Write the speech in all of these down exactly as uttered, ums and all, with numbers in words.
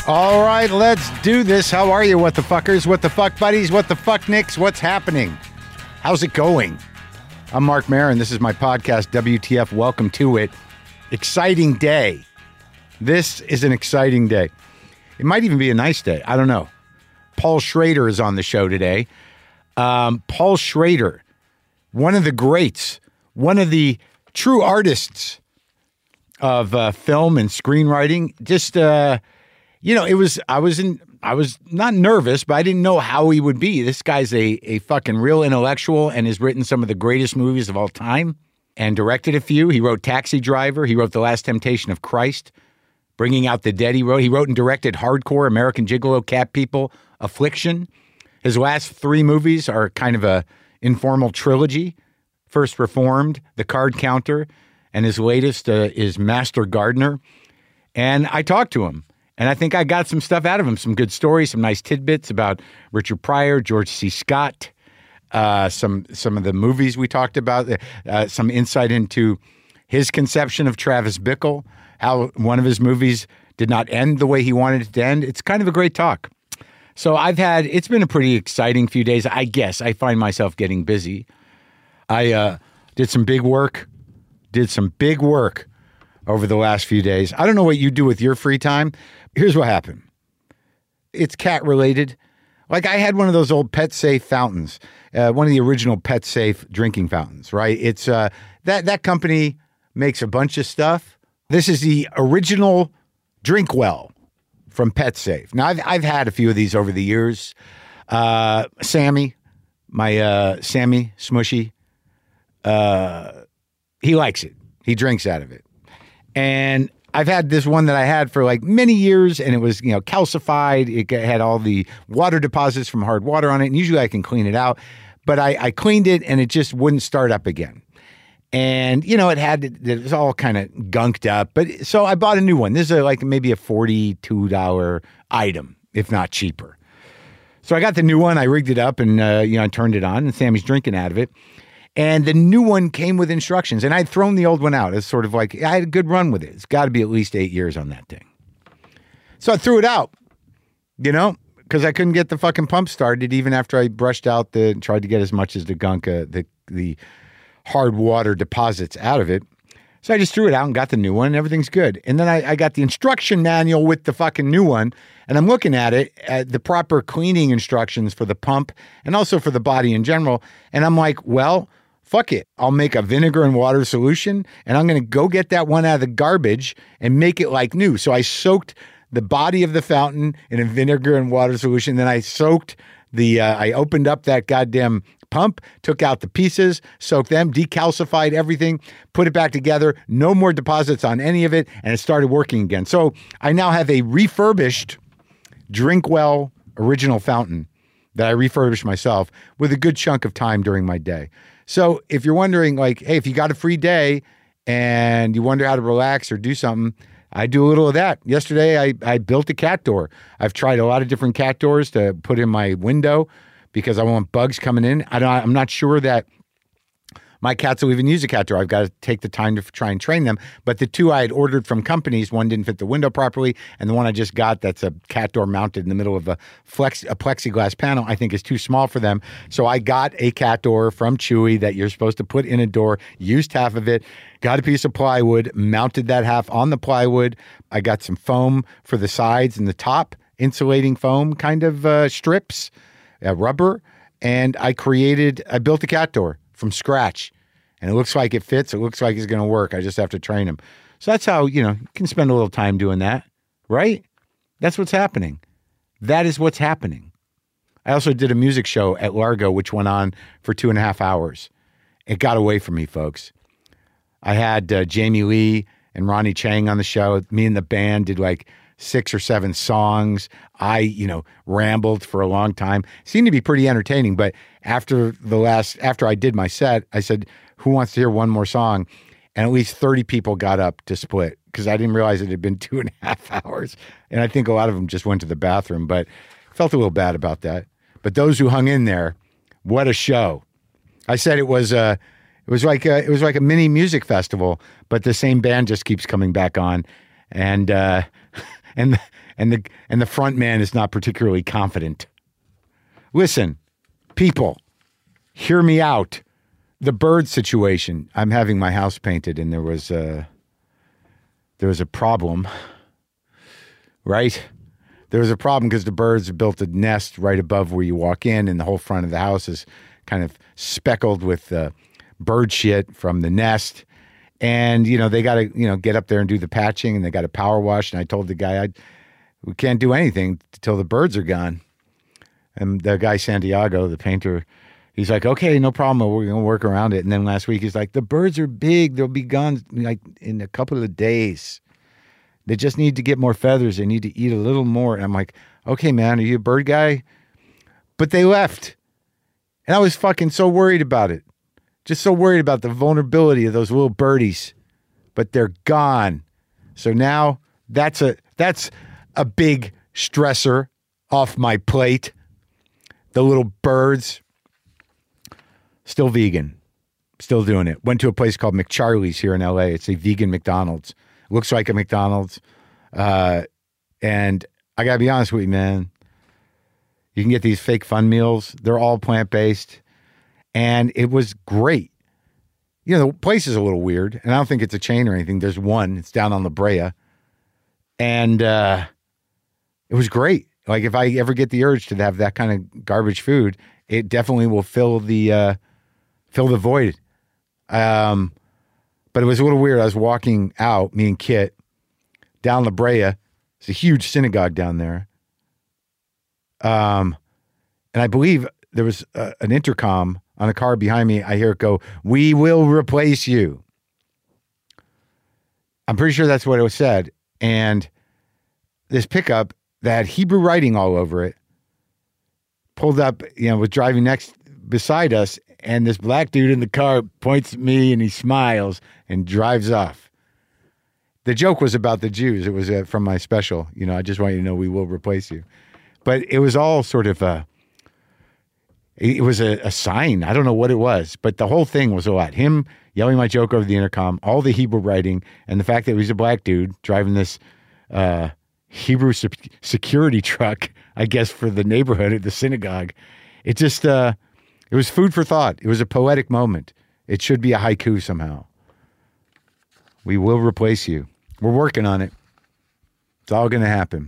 All right, let's do this. How are you, what the fuckers? What the fuck buddies? What the fuck nicks? What's happening? How's it going? I'm Mark Maron. This is my podcast, W T F. Welcome to it. Exciting day. This is an exciting day. It might even be a nice day. I don't know. Paul Schrader is on the show today. Um, Paul Schrader, one of the greats, one of the true artists of uh, film and screenwriting. Just, uh, you know, it was, I was in, I was not nervous, but I didn't know how he would be. This guy's a, a fucking real intellectual and has written some of the greatest movies of all time and directed a few. He wrote Taxi Driver. He wrote The Last Temptation of Christ, Bringing Out the Dead. He wrote, he wrote and directed Hardcore, American Gigolo, Cat People, Affliction. His last three movies are kind of a informal trilogy. First Reformed, The Card Counter, and his latest uh, is Master Gardener. And I talked to him. And I think I got some stuff out of him, some good stories, some nice tidbits about Richard Pryor, George C. Scott, uh, some some of the movies we talked about, uh, some insight into his conception of Travis Bickle, how one of his movies did not end the way he wanted it to end. It's kind of a great talk. So I've had, it's been a pretty exciting few days. I guess I find myself getting busy. I uh, did some big work, did some big work over the last few days. I don't know what you do with your free time. Here's what happened. It's cat related. Like I had one of those old Pet Safe fountains, uh, one of the original Pet Safe drinking fountains, right? It's uh, that that company makes a bunch of stuff. This is the original Drinkwell from Pet Safe. Now I've I've had a few of these over the years. Uh, Sammy, my uh, Sammy Smushy, uh, he likes it. He drinks out of it. And I've had this one that I had for like many years, and it was, you know, calcified. It had all the water deposits from hard water on it, and usually I can clean it out. But I, I cleaned it, and it just wouldn't start up again. And, you know, it had, it was all kind of gunked up. But so I bought a new one. This is a, like maybe a forty-two dollars item, if not cheaper. So I got the new one. I rigged it up, and, uh, you know, I turned it on, and Sammy's drinking out of it. And the new one came with instructions, and I'd thrown the old one out. It's sort of like, I had a good run with it. It's got to be at least eight years on that thing. So I threw it out, you know, because I couldn't get the fucking pump started even after I brushed out the, tried to get as much as the gunk, uh, the, the hard water deposits out of it. So I just threw it out and got the new one, and everything's good. And then I, I got the instruction manual with the fucking new one, and I'm looking at it, at the proper cleaning instructions for the pump and also for the body in general. And I'm like, well, fuck it. I'll make a vinegar and water solution, and I'm going to go get that one out of the garbage and make it like new. So I soaked the body of the fountain in a vinegar and water solution. Then I soaked the, uh, I opened up that goddamn pump, took out the pieces, soaked them, decalcified everything, put it back together. No more deposits on any of it, and it started working again. So I now have a refurbished Drinkwell original fountain that I refurbished myself with a good chunk of time during my day. So if you're wondering, like, hey, if you got a free day and you wonder how to relax or do something, I do a little of that. Yesterday, I, I built a cat door. I've tried a lot of different cat doors to put in my window because I want bugs coming in. I don't, I'm not sure that my cats will even use a cat door. I've got to take the time to try and train them. But the two I had ordered from companies, one didn't fit the window properly, and the one I just got that's a cat door mounted in the middle of a flex a plexiglass panel, I think is too small for them. So I got a cat door from Chewy that you're supposed to put in a door, used half of it, got a piece of plywood, mounted that half on the plywood. I got some foam for the sides and the top, insulating foam kind of uh, strips, uh, rubber, and I created, I built a cat door from scratch. And it looks like it fits. It looks like it's going to work. I just have to train him. So that's how, you know, you can spend a little time doing that, right? That's what's happening. That is what's happening. I also did a music show at Largo, which went on for two and a half hours. It got away from me, folks. I had uh, Jamie Lee and Ronnie Chang on the show. Me and the band did like six or seven songs. I, you know, rambled for a long time. Seemed to be pretty entertaining. But after the last, after I did my set, I said, who wants to hear one more song? And at least thirty people got up to split because I didn't realize it had been two and a half hours. And I think a lot of them just went to the bathroom, but felt a little bad about that. But those who hung in there, what a show. I said it was uh, it was like a, it was like a mini music festival, but the same band just keeps coming back on. And uh, and the, and the and the front man is not particularly confident. Listen, people, hear me out. The bird situation. I'm having my house painted, and there was a there was a problem. Right? There was a problem because the birds built a nest right above where you walk in, and the whole front of the house is kind of speckled with uh, bird shit from the nest. And, you know, they got to, you know, get up there and do the patching, and they got to power wash. And I told the guy, I, we can't do anything until the birds are gone. And the guy, Santiago, the painter, he's like, okay, no problem. We're going to work around it. And then last week, he's like, the birds are big. They'll be gone like in a couple of days. They just need to get more feathers. They need to eat a little more. And I'm like, okay, man, are you a bird guy? But they left. And I was fucking so worried about it. Just so worried about the vulnerability of those little birdies. But they're gone. So now that's a that's a big stressor off my plate. The little birds. Still vegan. Still doing it. Went to a place called McCharlie's here in L A. It's a vegan McDonald's. Looks like a McDonald's. Uh, and I got to be honest with you, man. You can get these fake fun meals. They're all plant-based. And it was great. You know, the place is a little weird. And I don't think it's a chain or anything. There's one. It's down on La Brea. And uh, it was great. Like, if I ever get the urge to have that kind of garbage food, it definitely will fill the, uh, fill the void. Um... But it was a little weird. I was walking out, me and Kit, down La Brea. It's a huge synagogue down there. Um, and I believe there was uh, an intercom on a car behind me. I hear it go, "We will replace you." I'm pretty sure that's what it was said. And this pickup that had Hebrew writing all over it pulled up, you know, was driving next beside us. And this black dude in the car points at me and he smiles and drives off. The joke was about the Jews. It was uh, from my special. You know, I just want you to know we will replace you. But it was all sort of a, it was a, a sign. I don't know what it was, but the whole thing was a lot. Him yelling my joke over the intercom, all the Hebrew writing, and the fact that he was a black dude driving this uh, Hebrew se- security truck, I guess, for the neighborhood at the synagogue. It just, uh, it was food for thought. It was a poetic moment. It should be a haiku somehow. We will replace you. We're working on it. It's all going to happen.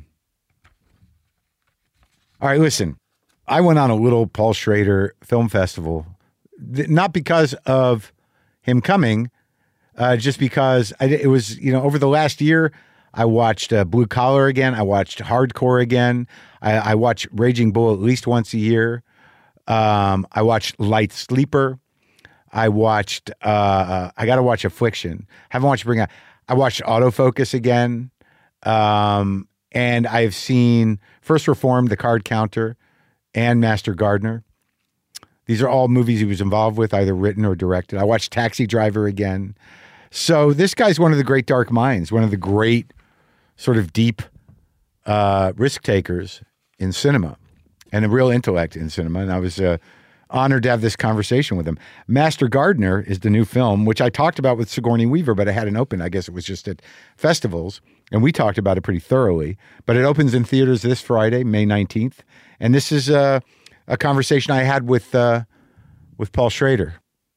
All right, listen. I went on a little Paul Schrader film festival, not because of him coming, uh, just because I, it was, you know, over the last year, I watched uh, Blue Collar again. I watched Hardcore again. I, I watch Raging Bull at least once a year. Um, I watched Light Sleeper. I watched, uh, I got to watch Affliction. Haven't watched Bring Out. I watched Autofocus again. Um, and I've seen First Reformed, The Card Counter, and Master Gardener. These are all movies he was involved with, either written or directed. I watched Taxi Driver again. So this guy's one of the great dark minds, one of the great sort of deep uh, risk takers in cinema. And a real intellect in cinema. And I was uh, honored to have this conversation with him. Master Gardener is the new film, which I talked about with Sigourney Weaver, but I hadn't opened. I guess it was just at festivals. And we talked about it pretty thoroughly. But it opens in theaters this Friday, May nineteenth. And this is uh, a conversation I had with, uh, with Paul Schrader.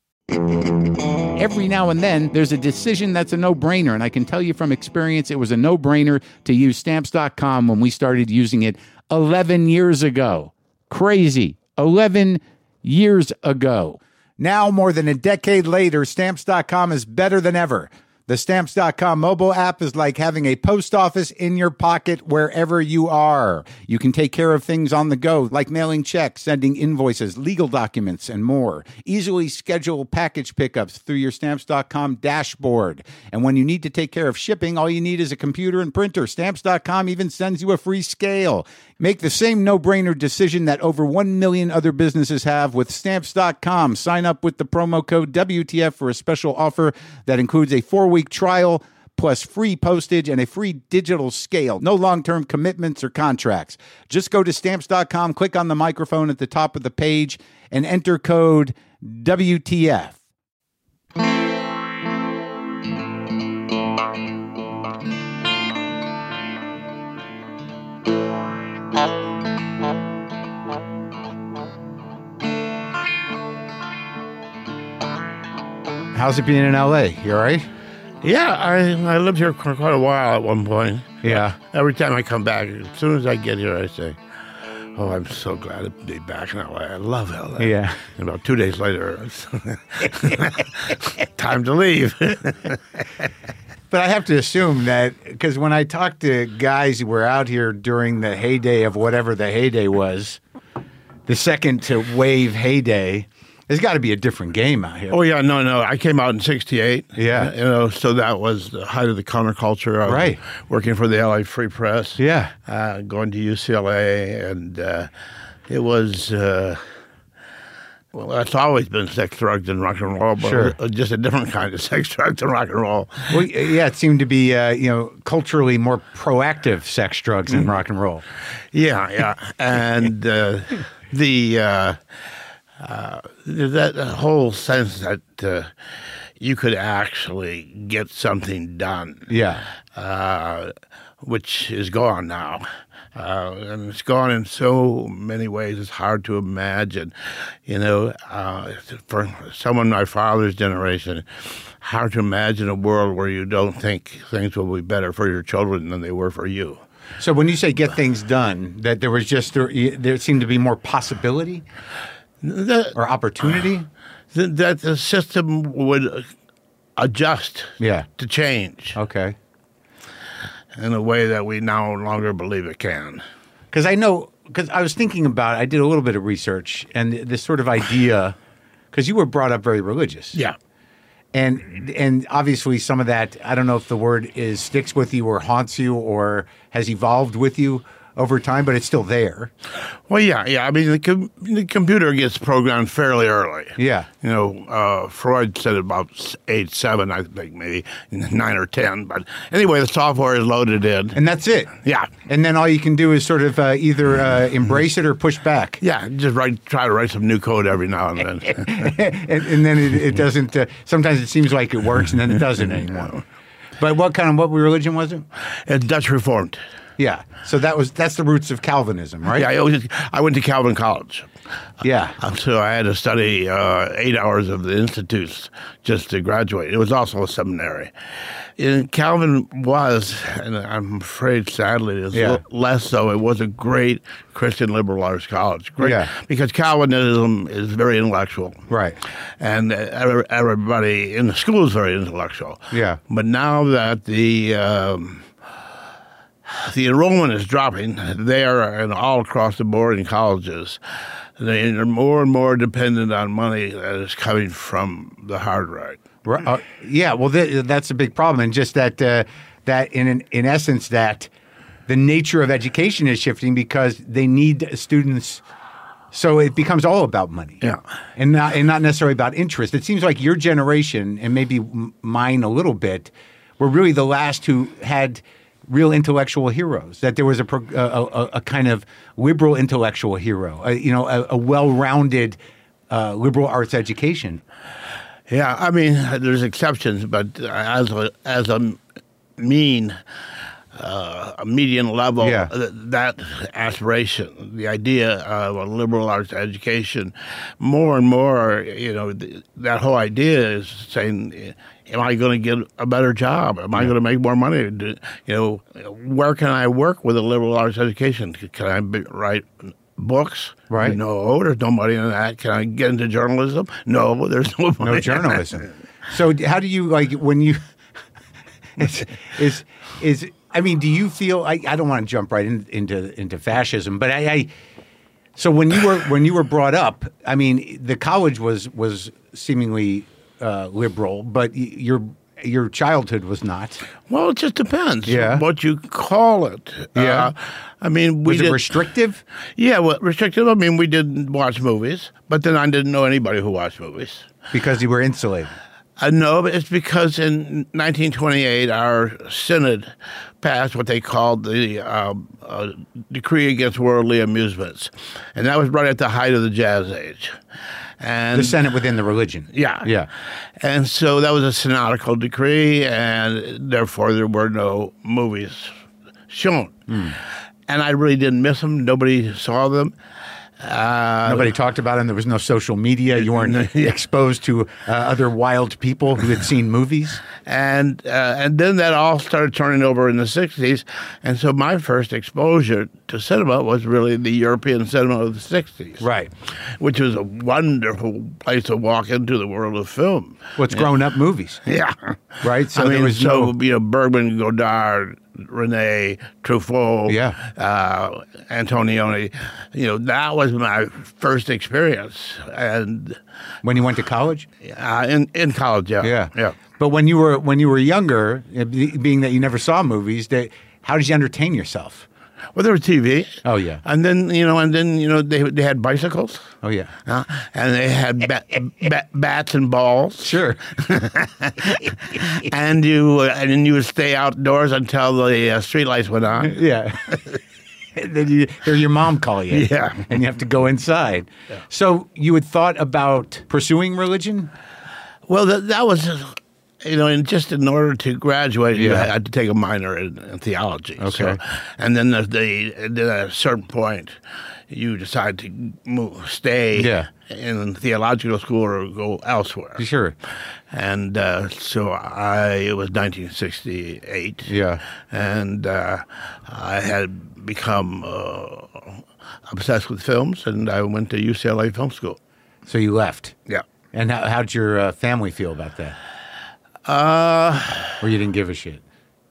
Every now and then, there's a decision that's a no-brainer. And I can tell you from experience, it was a no-brainer to use Stamps dot com when we started using it eleven years ago. Crazy. eleven years ago. Now, more than a decade later, Stamps dot com is better than ever. The Stamps dot com mobile app is like having a post office in your pocket wherever you are. You can take care of things on the go, like mailing checks, sending invoices, legal documents, and more. Easily schedule package pickups through your Stamps dot com dashboard. And when you need to take care of shipping, all you need is a computer and printer. Stamps dot com even sends you a free scale. Make the same no-brainer decision that over one million other businesses have with Stamps dot com. Sign up with the promo code W T F for a special offer that includes a four-week trial plus free postage and a free digital scale. No long-term commitments or contracts. Just go to Stamps dot com, click on the microphone at the top of the page, and enter code W T F. How's it being in L A? You all right? Yeah, I, I lived here for quite a while at one point. Yeah. Every time I come back, as soon as I get here, I say, oh, I'm so glad to be back in L A. I love L A. Yeah. And about two days later, it's time to leave. But I have to assume that, because when I talk to guys who were out here during the heyday of whatever the heyday was, the second to wave heyday, there's got to be a different game out here. Oh, yeah, no, no. I came out in sixty-eight. Yeah. You know, so that was the height of the counterculture. I was Right. working for the L A Free Press. Yeah. Uh, going to U C L A, and uh, it was, uh, well, that's always been sex, drugs, and rock and roll, but Sure. just a different kind of sex, drugs, and rock and roll. Well, yeah, it seemed to be, uh, you know, culturally more proactive sex, drugs, and rock and roll. Yeah, yeah. And uh, the... Uh, Uh, that, that whole sense that uh, you could actually get something done, Yeah. uh, which is gone now. Uh, and it's gone in so many ways, it's hard to imagine. You know, uh, for someone my father's generation, hard to imagine a world where you don't think things will be better for your children than they were for you. So when you say get things done, that there was just, there, there seemed to be more possibility? That, Or opportunity? that, that the system would adjust Yeah. to change Okay. in a way that we no longer believe it can. Because I know, because I was thinking about it, I did a little bit of research, and this sort of idea, because you were brought up very religious. Yeah. And and obviously some of that, I don't know if the word is sticks with you or haunts you or has evolved with you over time, but it's still there. Well, yeah, yeah. I mean, the, com- the computer gets programmed fairly early. Yeah. You know, uh, Freud said about age seven, I think, maybe nine or ten. But anyway, the software is loaded in. And that's it. Yeah. And then all you can do is sort of uh, either uh, embrace it or push back. Yeah, just write, try to write some new code every now and then. and, and then it, it doesn't, uh, sometimes it seems like it works and then it doesn't anymore. But what kind of, what religion was it? It's Dutch Reformed. Yeah. So that was, that's the roots of Calvinism, right? Yeah, I, always, I went to Calvin College. Yeah. Uh, So I had to study uh, eight hours of the institutes just to graduate. It was also a seminary. And Calvin was, and I'm afraid sadly it is Yeah. l- less so, it was a great Christian liberal arts college. Great, Yeah. because Calvinism is very intellectual. Right. And uh, every- everybody in the school is very intellectual. Yeah. But now that the... Um, The enrollment is dropping there and all across the board in colleges. They are more and more dependent on money that is coming from the hard right. Right. Uh, yeah, well, th- that's a big problem, and just that uh, that in in in essence that the nature of education is shifting because they need students, so it becomes all about money. Yeah. and not and not necessarily about interest. It seems like your generation and maybe m- mine a little bit were really the last who had real intellectual heroes. That there was a pro- a, a, a kind of liberal intellectual hero, a, you know, a, a well-rounded uh, liberal arts education. Yeah, I mean, there's exceptions, but as a, as a mean, uh, a median level, Yeah. th- that aspiration, the idea of a liberal arts education, more and more, you know, th- that whole idea is saying, am I going to get a better job? Am I going to make more money? Do, you know, where can I work with a liberal arts education? Can I be, write books? Right. No, there's no money in that. Can I get into journalism? No, there's no money. No journalism. So how do you like when you is is is I mean, do you feel I, I don't want to jump right in, into into fascism, but I, I so when you were when you were brought up, I mean, the college was was seemingly uh, liberal, but y- your your childhood was not. Well, it just depends. Yeah. What you call it. Yeah. Uh, I mean, we Was it did, restrictive? Yeah, well, restrictive. I mean, we didn't watch movies, but then I didn't know anybody who watched movies. Because you were insulated. Uh, no, but it's because in nineteen twenty-eight, our synod passed what they called the uh, uh, Decree Against Worldly Amusements, and that was right at the height of the Jazz Age. And The Senate within the religion. Yeah. Yeah. And so that was a synodical decree, and therefore there were no movies shown. Mm. And I really didn't miss them. Nobody saw them. Uh, Nobody talked about it, and there was no social media. You weren't exposed to uh, other wild people who had seen movies. And uh, and then that all started turning over in the sixties. And so my first exposure to cinema was really the European cinema of the sixties. Right. Which was a wonderful place to walk into the world of film. Well, it's grown-up movies. Yeah. Right? So I there mean, was so, no- you know, Bergman, Godard, Rene, Truffaut, Yeah. uh, Antonioni, you know, that was my first experience. And When you went to college? uh, in, in college, yeah. Yeah. Yeah. But when you were when you were younger, uh, be- being that you never saw movies, that how did you entertain yourself? Well, there was T V. Oh, yeah. And then, you know, and then, you know, they they had bicycles. Oh, yeah. Uh, and they had ba- ba- bats and balls. Sure. And you uh, and then you would stay outdoors until the uh, streetlights went on. Yeah. And then you hear your mom call you. Yeah. And you have to go inside. So you had thought about pursuing religion? Well, that, that was, you know, and just in order to graduate, you Yeah. had to take a minor in, in theology. Okay. So, and then the, the and then at a certain point, you decide to move, stay Yeah. in theological school or go elsewhere. Sure. And uh, so I, it was nineteen sixty-eight. Yeah. And uh, I had become uh, obsessed with films, and I went to U C L A Film School. So you left. Yeah. And how, how'd your uh, family feel about that? Uh, Or you didn't give a shit?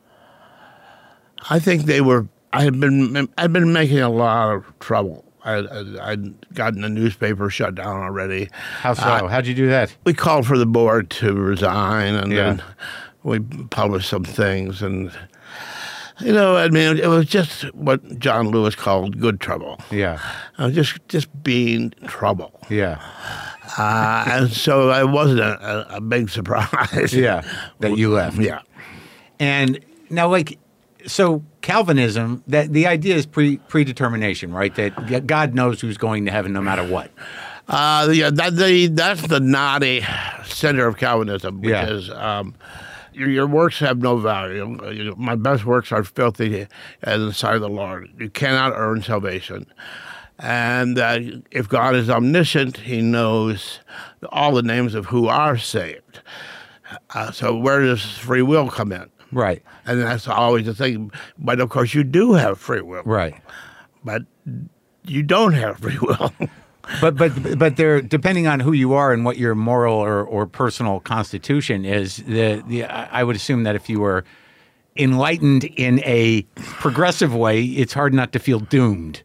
I think they were. I had been. I'd been making a lot of trouble. I, I, I'd gotten the newspaper shut down already. How so? Uh, How'd you do that? we called for the board to resign, and Yeah. then we published some things. And you know, I mean, it was just what John Lewis called good trouble. Yeah. I was just just being trouble. Yeah. Uh, and so it wasn't a, a, a big surprise. Yeah. That you left. Yeah. And now, like, so Calvinism, that the idea is pre predetermination, right? That God knows who's going to heaven no matter what. Uh, yeah, that, the, that's the naughty center of Calvinism Yeah. because um, your, your works have no value. You know, my best works are filthy in the sight of the Lord. You cannot earn salvation. And uh, if God is omniscient, he knows all the names of who are saved. Uh, so where does free will come in? Right. And that's always the thing. But of course, you do have free will. Right. But you don't have free will. But but but there, depending on who you are and what your moral or, or personal constitution is, the the I would assume that if you were enlightened in a progressive way, it's hard not to feel doomed.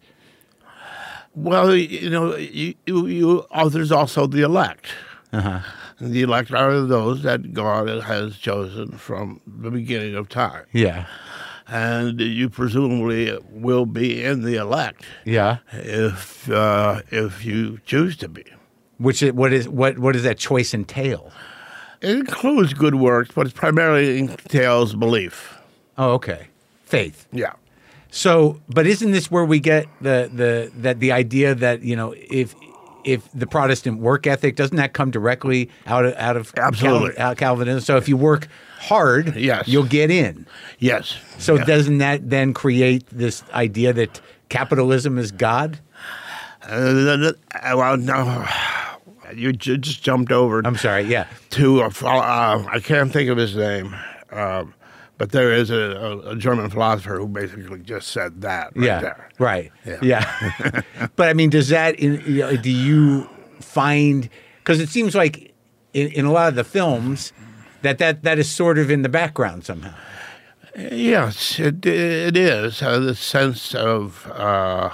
Well, you know, you, you, you oh, there's also the elect. Uh-huh. And the elect are those that God has chosen from the beginning of time. Yeah. And you presumably will be in the elect Yeah. if uh, if you choose to be. Which is, what is what what does that choice entail? It includes good works, but it primarily entails belief. Oh, okay. Faith. Yeah. So, but isn't this where we get the the that the idea that, you know, if if the Protestant work ethic, doesn't that come directly out of out of Absolutely. Cal, out Calvinism? So if you work hard, Yes. you'll get in. Yes. So Yeah. doesn't that then create this idea that capitalism is God? Uh, well, no. You ju- just jumped over I'm sorry. Yeah. to a, ph- uh, I can't think of his name, um, but there is a, a, a German philosopher who basically just said that right yeah. there. Right. Yeah. Yeah. But I mean, does that? In, you know, do you find? Because it seems like in, in a lot of the films that, that that is sort of in the background somehow. Yes, it it is uh, the sense of uh,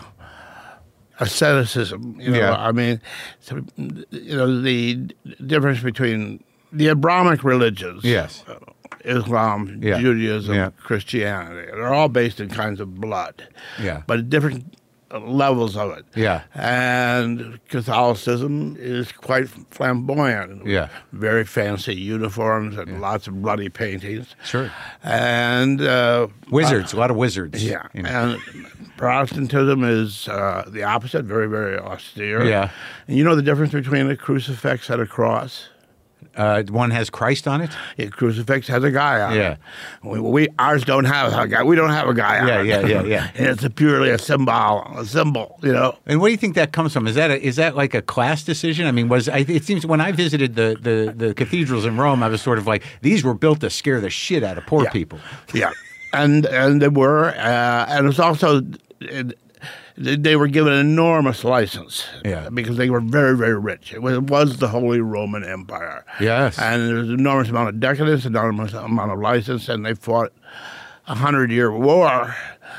asceticism. You know, Yeah. I mean, so, you know, the difference between the Abrahamic religions. Yes. uh, Islam, Yeah. Judaism, Yeah. Christianity. They're all based in kinds of blood. Yeah. But different levels of it. Yeah. And Catholicism is quite flamboyant. Yeah. Very fancy uniforms and lots of bloody paintings. Sure. And uh, Wizards, a lot of wizards. yeah, you know. and Protestantism is uh, the opposite, very, very austere. Yeah. And you know the difference between a crucifix and a cross? Uh, one has Christ on it? Yeah, crucifix has a guy on Yeah. it. We, we ours don't have a guy. We don't have a guy on Yeah, it. yeah, yeah, yeah. And it's a purely a symbol, a symbol, you know. And what do you think that comes from? Is that a, is that like a class decision? I mean, was I, it seems when I visited the, the, the cathedrals in Rome, I was sort of like, these were built to scare the shit out of poor Yeah. people. Yeah, and and they were, uh, and it was also. It, They were given an enormous license Yeah. because they were very, very rich. It was, it was the Holy Roman Empire. Yes. And there was an enormous amount of decadence, an enormous amount of license, and they fought a hundred-year war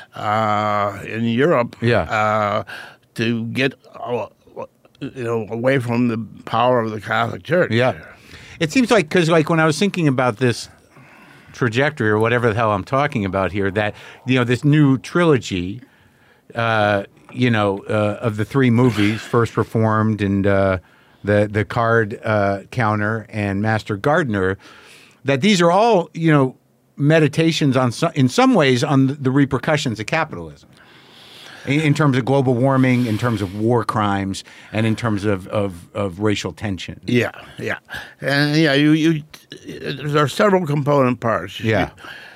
uh, in Europe Yeah. uh, to get uh, you know away from the power of the Catholic Church. Yeah. It seems like, because like when I was thinking about this trajectory or whatever the hell I'm talking about here, that, you know, this new trilogy, uh, you know, uh, of the three movies, First Reformed and uh, the the Card uh, Counter and Master Gardener, that these are all, you know, meditations on so, in some ways on the, the repercussions of capitalism, in, in terms of global warming, in terms of war crimes, and in terms of of, of racial tension. Yeah, yeah, and yeah, you you there are several component parts. Yeah.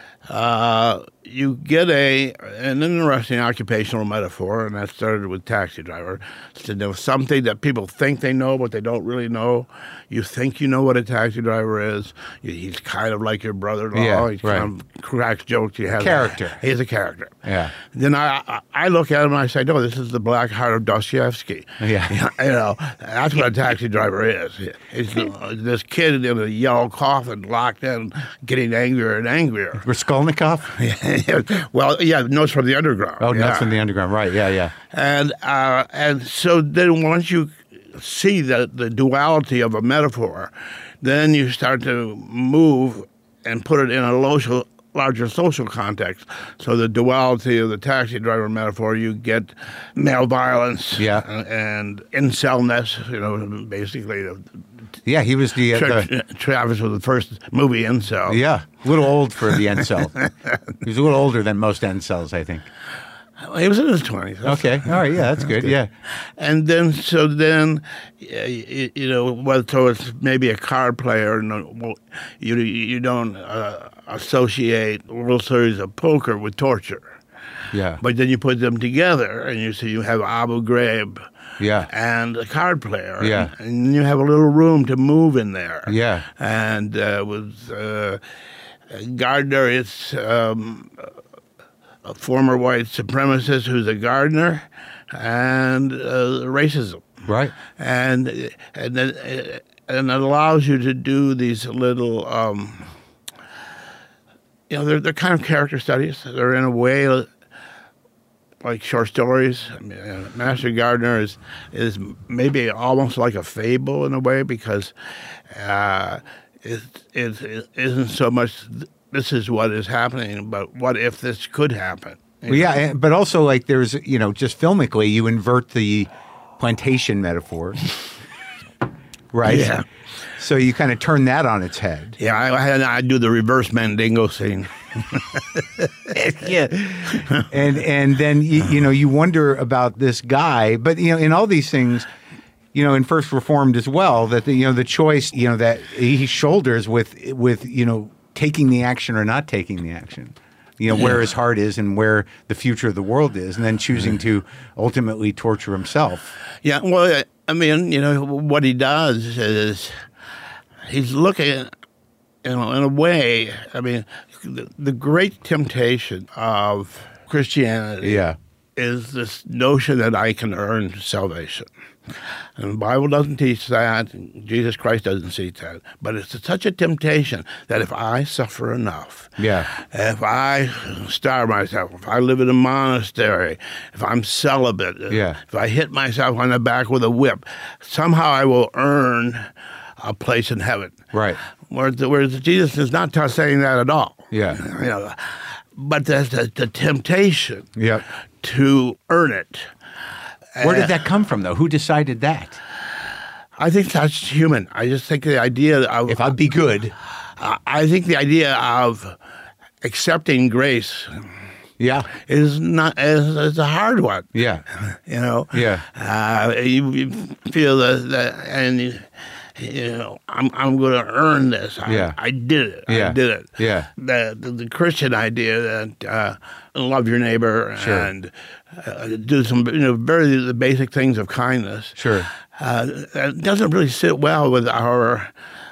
Uh, you get a an interesting occupational metaphor, and that started with taxi driver. To know something that people think they know, but they don't really know. You think you know what a taxi driver is. He's kind of like your brother-in-law. Yeah, he right. kind of cracks jokes. He has Character. A, he's a character. Yeah. Then I I- I look at him and I say, no, this is the Black Heart of Dostoevsky. Yeah. You know, that's what a taxi driver is. It's uh, this kid in a yellow coffin, locked in, getting angrier and angrier. Raskolnikov? Well, yeah, Notes from the Underground. Oh, yeah. Nuts from the Underground, right? Yeah, yeah. And uh, and so then once you see the the duality of a metaphor, then you start to move and put it in a local, larger social context. So the duality of the taxi driver metaphor, you get male violence, Yeah. and, and incelness. You know, basically, the, Yeah, he was the, uh, Tra- the Travis was the first movie incel. yeah, a little old for the incel. He was a little older than most incels, I think. He was in his twenties. Okay, all right, yeah, that's good. Yeah, And then, so then, uh, you, you know, well, so it's maybe a card player. No, well, you you don't uh, associate World Series of Poker with torture, yeah, but then you put them together, and you see you have Abu Ghraib yeah, and a card player, Yeah. and, and you have a little room to move in there, yeah, And uh, with uh, Gardner, it's um, a former white supremacist who's a gardener, and uh, racism. right. And and then and it allows you to do these little, um, you know, they're they're kind of character studies. They're in a way like short stories. I mean, uh, Master Gardener is is maybe almost like a fable in a way, because uh, it, it it isn't so much this is what is happening, but what if this could happen? Well, yeah, and- but also like there's, you know, just filmically, you invert the plantation metaphor, right? Yeah. So you kind of turn that on its head. Yeah, I, I, I do the reverse Mandingo scene. Yeah, and and then you, you know you wonder about this guy, but you know in all these things, you know in First Reformed as well, that the, you know the choice you know that he shoulders with with you know taking the action or not taking the action, you know where his heart is and where the future of the world is, and then choosing to ultimately torture himself. Yeah, well, I mean, you know, what he does is he's looking, you know, in a way, I mean, the, the great temptation of Christianity Yeah. is this notion that I can earn salvation. And the Bible doesn't teach that, and Jesus Christ doesn't teach that. But it's such a temptation that if I suffer enough, Yeah. if I starve myself, if I live in a monastery, if I'm celibate, Yeah. if I hit myself on the back with a whip, somehow I will earn a place in heaven. Right. Whereas, whereas Jesus is not t- saying that at all. Yeah. You know, but there's the, the temptation Yep. to earn it. Where did that come from, though? Who decided that? I think that's human. I just think the idea of If I'd be good, I I think the idea of accepting grace yeah, is not is, is a hard one. yeah, You know. Yeah. Uh, you, you feel that, that and you, you know, I'm I'm going to earn this. I, Yeah. I did it. Yeah. I did it. Yeah. The the, the Christian idea that uh, love your neighbor Sure. and uh, do some you know very the basic things of kindness. Sure. Uh, that doesn't really sit well with our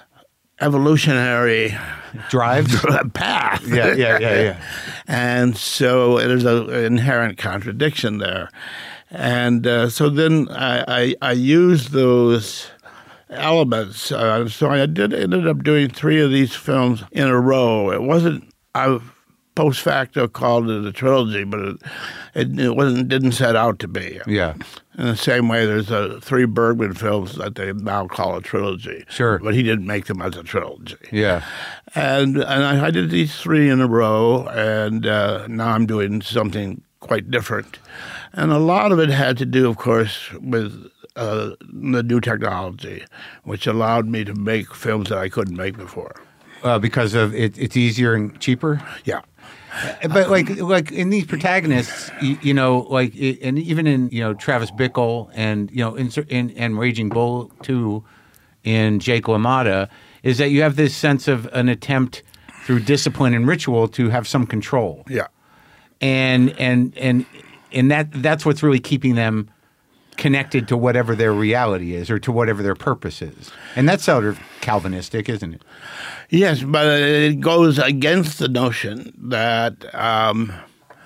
evolutionary Drive. path. Yeah, yeah, yeah, yeah. And so there's an inherent contradiction there. And uh, so then I, I, I used those elements. Uh, so I did ended up doing three of these films in a row. It wasn't, I post facto called it a trilogy, but it, it, it wasn't didn't set out to be. Yeah. In the same way, there's uh, three Bergman films that they now call a trilogy. Sure. But he didn't make them as a trilogy. Yeah. And and I, I did these three in a row, and uh, now I'm doing something quite different. And a lot of it had to do, of course, with uh, the new technology, which allowed me to make films that I couldn't make before. Uh, because of it, it's easier and cheaper. Yeah. But like like in these protagonists, you, you know, like it, and even in you know Travis Bickle and you know in, in and Raging Bull too, in Jake LaMotta, is that you have this sense of an attempt through discipline and ritual to have some control. Yeah. And and and and that that's what's really keeping them connected to whatever their reality is or to whatever their purpose is. And that's sort of Calvinistic, isn't it? Yes, but it goes against the notion that, um,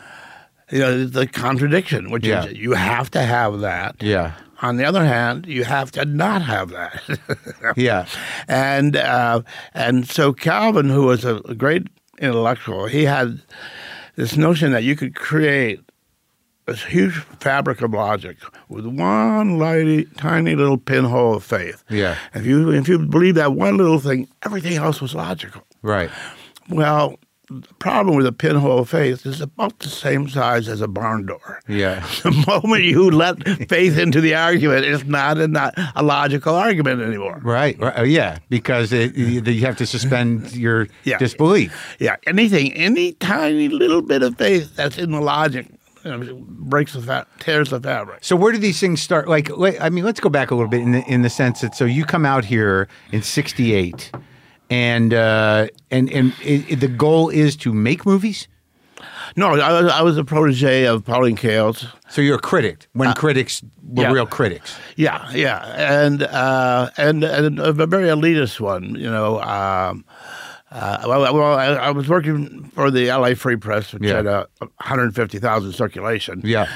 you know, the contradiction, which Yeah. is you have to have that. Yeah. On the other hand, you have to not have that. Yeah. And uh, and so Calvin, who was a great intellectual, he had this notion that you could create this huge fabric of logic with one lighty, tiny little pinhole of faith. Yeah. If you if you believe that one little thing, everything else was logical. Right. Well, the problem with a pinhole of faith is about the same size as a barn door. Yeah. The moment you let faith into the argument, it's not a, not a logical argument anymore. Right. right. Uh, yeah. Because it, you you have to suspend your Yeah. disbelief. Yeah, anything, any tiny little bit of faith that's in the logic, you know, breaks the fa- tears the fabric. So where do these things start? Like, like, I mean, let's go back a little bit in the, in the sense that so you come out here in sixty-eight, and uh, and and it, it- the goal is to make movies. No, I was, I was a protege of Pauline Kael's. So you're a critic when critics were yeah. real critics. Yeah, yeah, and uh, and and a very elitist one, you know. Um, uh, well, well I, I was working for the L A Free Press, which Yeah. had a one hundred fifty thousand circulation. Yeah.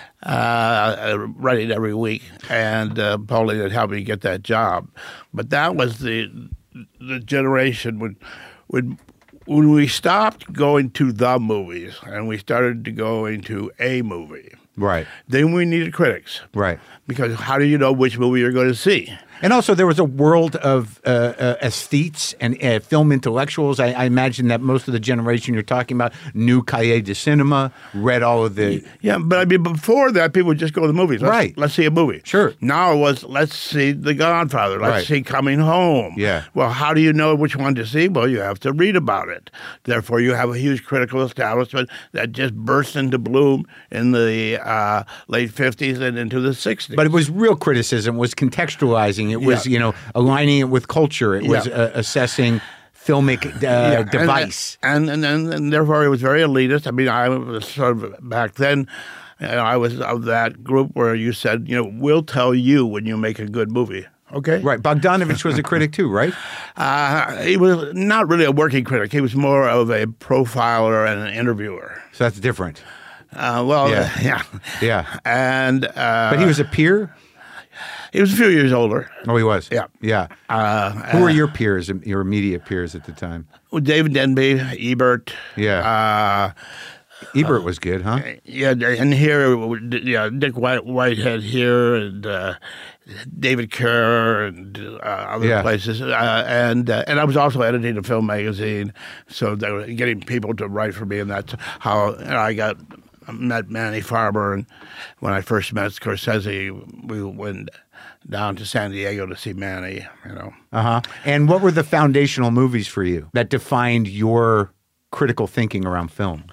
Uh, writing every week, and uh, Pauline had helped me get that job. But that was the the generation when when when we stopped going to the movies and we started to go into a movie. Right. Then we needed critics. Right. Because how do you know which movie you're going to see? And also, there was a world of uh, uh, aesthetes and uh, film intellectuals. I, I imagine that most of the generation you're talking about knew Cahiers de Cinema, read all of the... Yeah, but I mean, before that, people would just go to the movies. Let's, Right. Let's see a movie. Sure. Now it was, let's see The Godfather. Let's Right. see Coming Home. Yeah. Well, how do you know which one to see? Well, you have to read about it. Therefore, you have a huge critical establishment that just burst into bloom in the uh, late fifties and into the sixties. But it was real criticism, was contextualizing. It was, Yeah. you know, aligning it with culture. It was Yeah. uh, assessing filmic uh, Yeah, and- device. And and, and and therefore it was very elitist. I mean, I was sort of back then. You know, I was of that group where you said, you know, we'll tell you when you make a good movie. Okay. Right. Bogdanovich was a critic too, right? Uh, he was not really a working critic. He was more of a profiler and an interviewer. So that's different. Uh, well, Yeah. yeah, Yeah. and uh, But he was a peer? he was a few years older. Oh, he was? Yeah. Yeah. Uh, Who were your peers, your immediate peers at the time? with David Denby, Ebert. Yeah. Uh, Ebert was good, huh? yeah, and here, yeah, Dick White, Whitehead here, and uh, David Kerr, and uh, other Yeah. places, uh, and uh, and I was also editing a film magazine, so they were getting people to write for me, and that's how you know, I got met Manny Farber, and when I first met Scorsese, we went down to San Diego to see Manny, you know. Uh-huh. And what were the foundational movies for you that defined your critical thinking around film?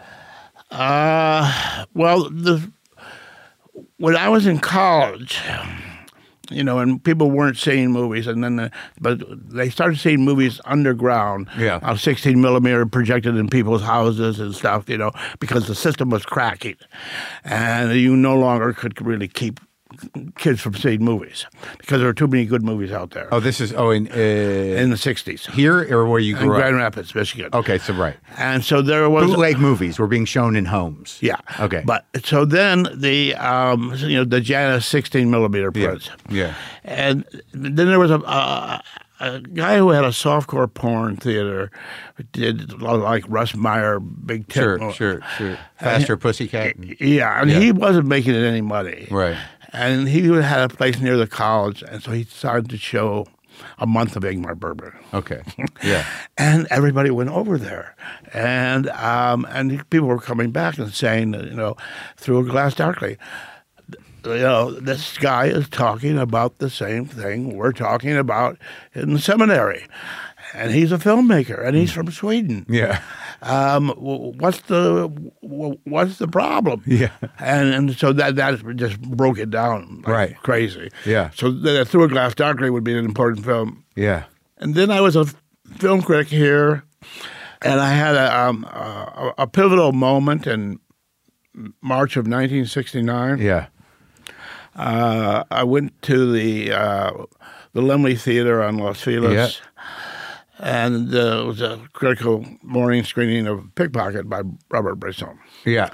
Uh, well, the when I was in college, you know, and people weren't seeing movies, and then, the, but they started seeing movies underground, Yeah. on sixteen millimeter projected in people's houses and stuff, you know, because the system was cracking, and you no longer could really keep kids from seeing movies because there were too many good movies out there. Oh, this is oh in uh, in the sixties, here or where you in grew Grand up? Rapids, Michigan. Okay, so right. And so there was Bootleg movies were being shown in homes. Yeah. Okay. But so then the um, you know the Janus sixteen millimeter Yeah. prints. Yeah. And then there was a, a a guy who had a softcore porn theater, did a lot of like Russ Meyer, Big Tit. Sure, mo- sure, sure. Faster Pussycat. and- Yeah, and Yeah. he wasn't making it any money. Right. And he had a place near the college, and so he decided to show a month of Ingmar Bergman. Okay. Yeah. And everybody went over there, and um, and people were coming back and saying, you know, Through a Glass Darkly, you know, this guy is talking about the same thing we're talking about in the seminary, and he's a filmmaker, and he's from Sweden. Yeah. Um, w- what's the w- what's the problem? Yeah. and and so that that just broke it down like Right. crazy. Yeah. So the, Through a Glass Darkly would be an important film. Yeah. And then I was a film critic here, and I had a, um, a, a pivotal moment in March of nineteen sixty-nine. Yeah. Uh, I went to the uh, the Lemley Theater on Los Feliz, Yeah. and uh, it was a critical morning screening of Pickpocket by Robert Bresson. Yeah.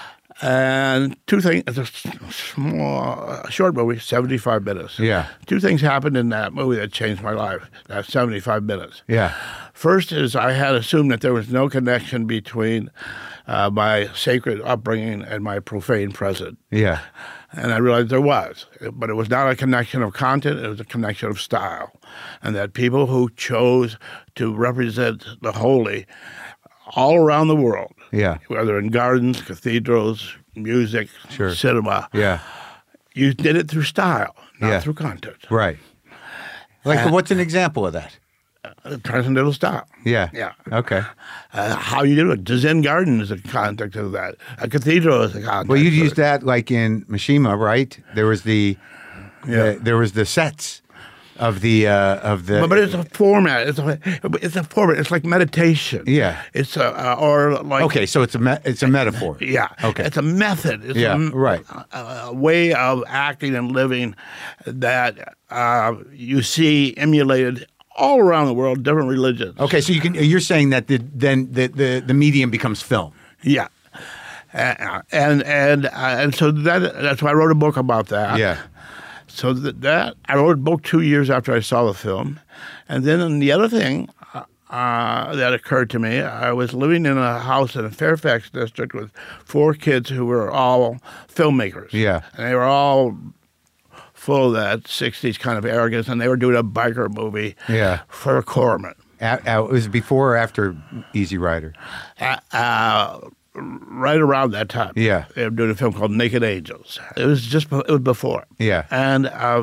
And two things, it's a s- small, a short movie, seventy-five minutes. Yeah. Two things happened in that movie that changed my life, that seventy-five minutes. Yeah. First is I had assumed that there was no connection between uh, my sacred upbringing and my profane present. Yeah. And I realized there was. But it was not a connection of content, it was a connection of style. And that people who chose to represent the holy all around the world, Yeah. whether in gardens, cathedrals, music, Sure. cinema, Yeah. you did it through style, not Yeah. through content. Right. Like, Uh, what's an example of that? Uh, Transcendental style. Yeah. Yeah. Okay. Uh, how you do it. The Zen garden is a context of that. A cathedral is a context. Well, you of used it. that like in Mishima, right? There was the, Yeah. the there was the sets of the uh, of the. But, but it's a format. It's a it's a format. It's like meditation. Yeah. It's a uh, or like Okay, so it's a me- it's a metaphor. yeah. Okay. It's a method. It's Yeah, a, right. A, a way of acting and living that uh, you see emulated all around the world, different religions. Okay, so you can you're saying that the, then the, the the medium becomes film. Yeah. Uh, and and uh, and so that that's why I wrote a book about that. Yeah. So that, that I wrote a book two years after I saw the film, and then the other thing uh, that occurred to me, I was living in a house in a Fairfax district with four kids who were all filmmakers. Yeah. and they were all full of that sixties kind of arrogance, and they were doing a biker movie. Yeah. For Corman. A- a- it was before or after Easy Rider. Uh, uh, right around that time. Yeah. They were doing a film called Naked Angels. It was just it was before. Yeah. And uh,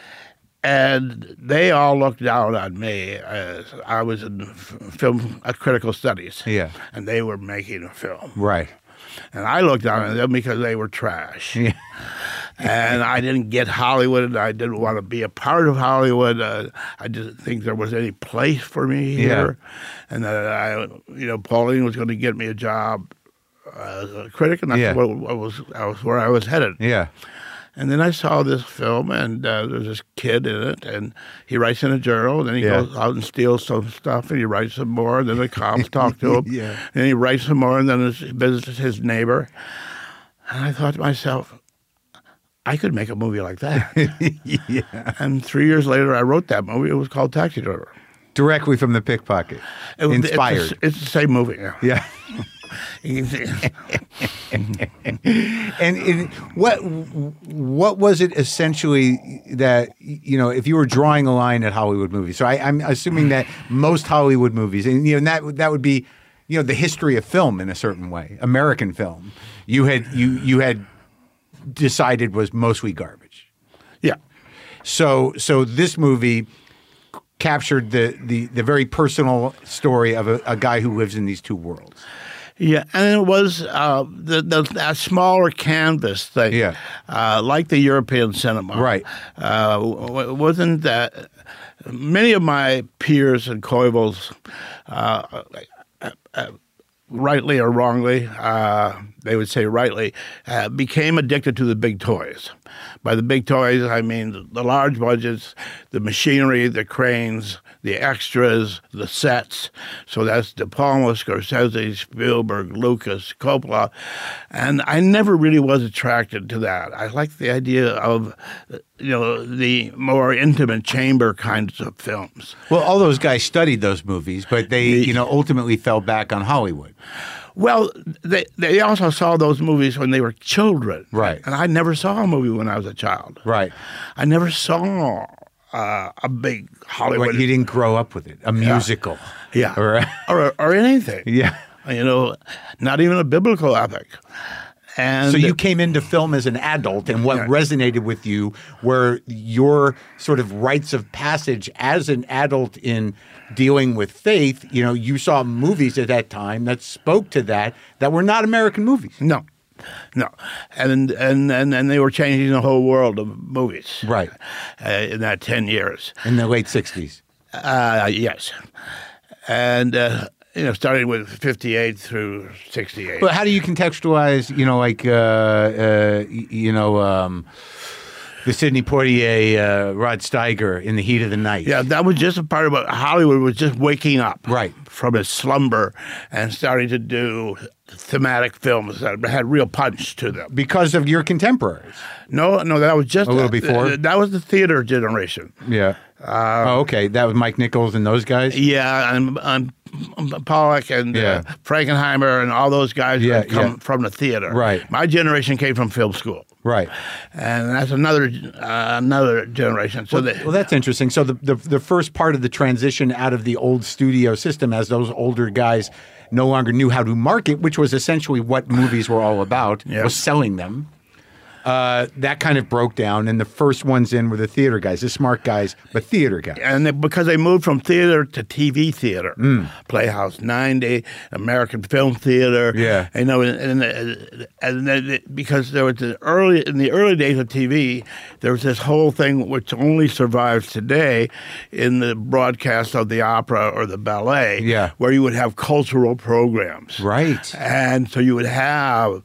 and they all looked down on me as I was in f- film uh, critical studies. Yeah. And they were making a film. Right. And I looked down on them because they were trash. Yeah. And I didn't get Hollywood, and I didn't want to be a part of Hollywood. Uh, I didn't think there was any place for me here, and that I, you know, Pauline was going to get me a job as a critic, and that's Yeah. what, what was, that was where I was headed. Yeah. And then I saw this film, and uh, there's this kid in it, and he writes in a journal, and then he Yeah. goes out and steals some stuff, and he writes some more, and then the cops talk to him, Yeah. and he writes some more, and then he visits his neighbor. And I thought to myself, I could make a movie like that. Yeah. And three years later, I wrote that movie. It was called Taxi Driver. Directly from The Pickpocket. It was, Inspired. It's, the- it's the same movie. Yeah. Yeah. You can see- And it, what what was it essentially that, you know, if you were drawing a line at Hollywood movies? So I, I'm assuming that most Hollywood movies, and you know, and that that would be, you know, the history of film in a certain way, American film. You had you you had decided was mostly garbage. yeah. So so this movie captured the the, the very personal story of a, a guy who lives in these two worlds. Yeah, and it was uh, the, the that smaller canvas thing, Yeah. uh, like the European cinema. Right. Uh, w- wasn't that many of my peers and coevals, uh, uh, uh, rightly or wrongly, uh, they would say rightly, uh, became addicted to the big toys. By the big toys, I mean the large budgets, the machinery, the cranes, the extras, the sets. So that's De Palma, Scorsese, Spielberg, Lucas, Coppola. And I never really was attracted to that. I liked the idea of, you know, the more intimate chamber kinds of films. Well, all those guys studied those movies, but they, you know, ultimately fell back on Hollywood. Well, they they also saw those movies when they were children. Right. And I never saw a movie when I was a child. Right. I never saw uh, a big Hollywood. Well, you didn't grow up with it. A musical. Yeah. Or, or, or anything. yeah. You know, not even a biblical epic. And So you came into film as an adult, and what Yeah. resonated with you were your sort of rites of passage as an adult in dealing with faith. You know, you saw movies at that time that spoke to that, that were not American movies. No, no, and and and and they were changing the whole world of movies, Right. Uh, in that ten years. In the late sixties. Uh, yes, and uh, you know, starting with fifty-eight through sixty-eight. But how do you contextualize, you know, like, uh, uh, y- you know, um, the Sidney Poitier, uh, Rod Steiger in The Heat of the Night? Yeah, that was just a part of it. Hollywood was just waking up Right. from its slumber and starting to do thematic films that had real punch to them. Because of your contemporaries. No, no, that was just A little before? That was the theater generation. Yeah. oh, okay. That was Mike Nichols and those guys? Yeah, and, and Pollock and Yeah. uh, Frankenheimer and all those guys Yeah, that come yeah. from the theater. Right. My generation came from film school, Right. and that's another uh, another generation. So they, Well, that's interesting. So the, the the first part of the transition out of the old studio system, as those older guys no longer knew how to market, which was essentially what movies were all about, Yeah. was selling them. Uh, that kind of broke down, and the first ones in were the theater guys, the smart guys, but theater guys. and they, because they moved from theater to T V theater, Mm. Playhouse ninety, American Film Theater. Yeah. you know, and and, and then because there was the early in the early days of T V, there was this whole thing which only survives today in the broadcast of the opera or the ballet, Yeah. where you would have cultural programs, Right. and so you would have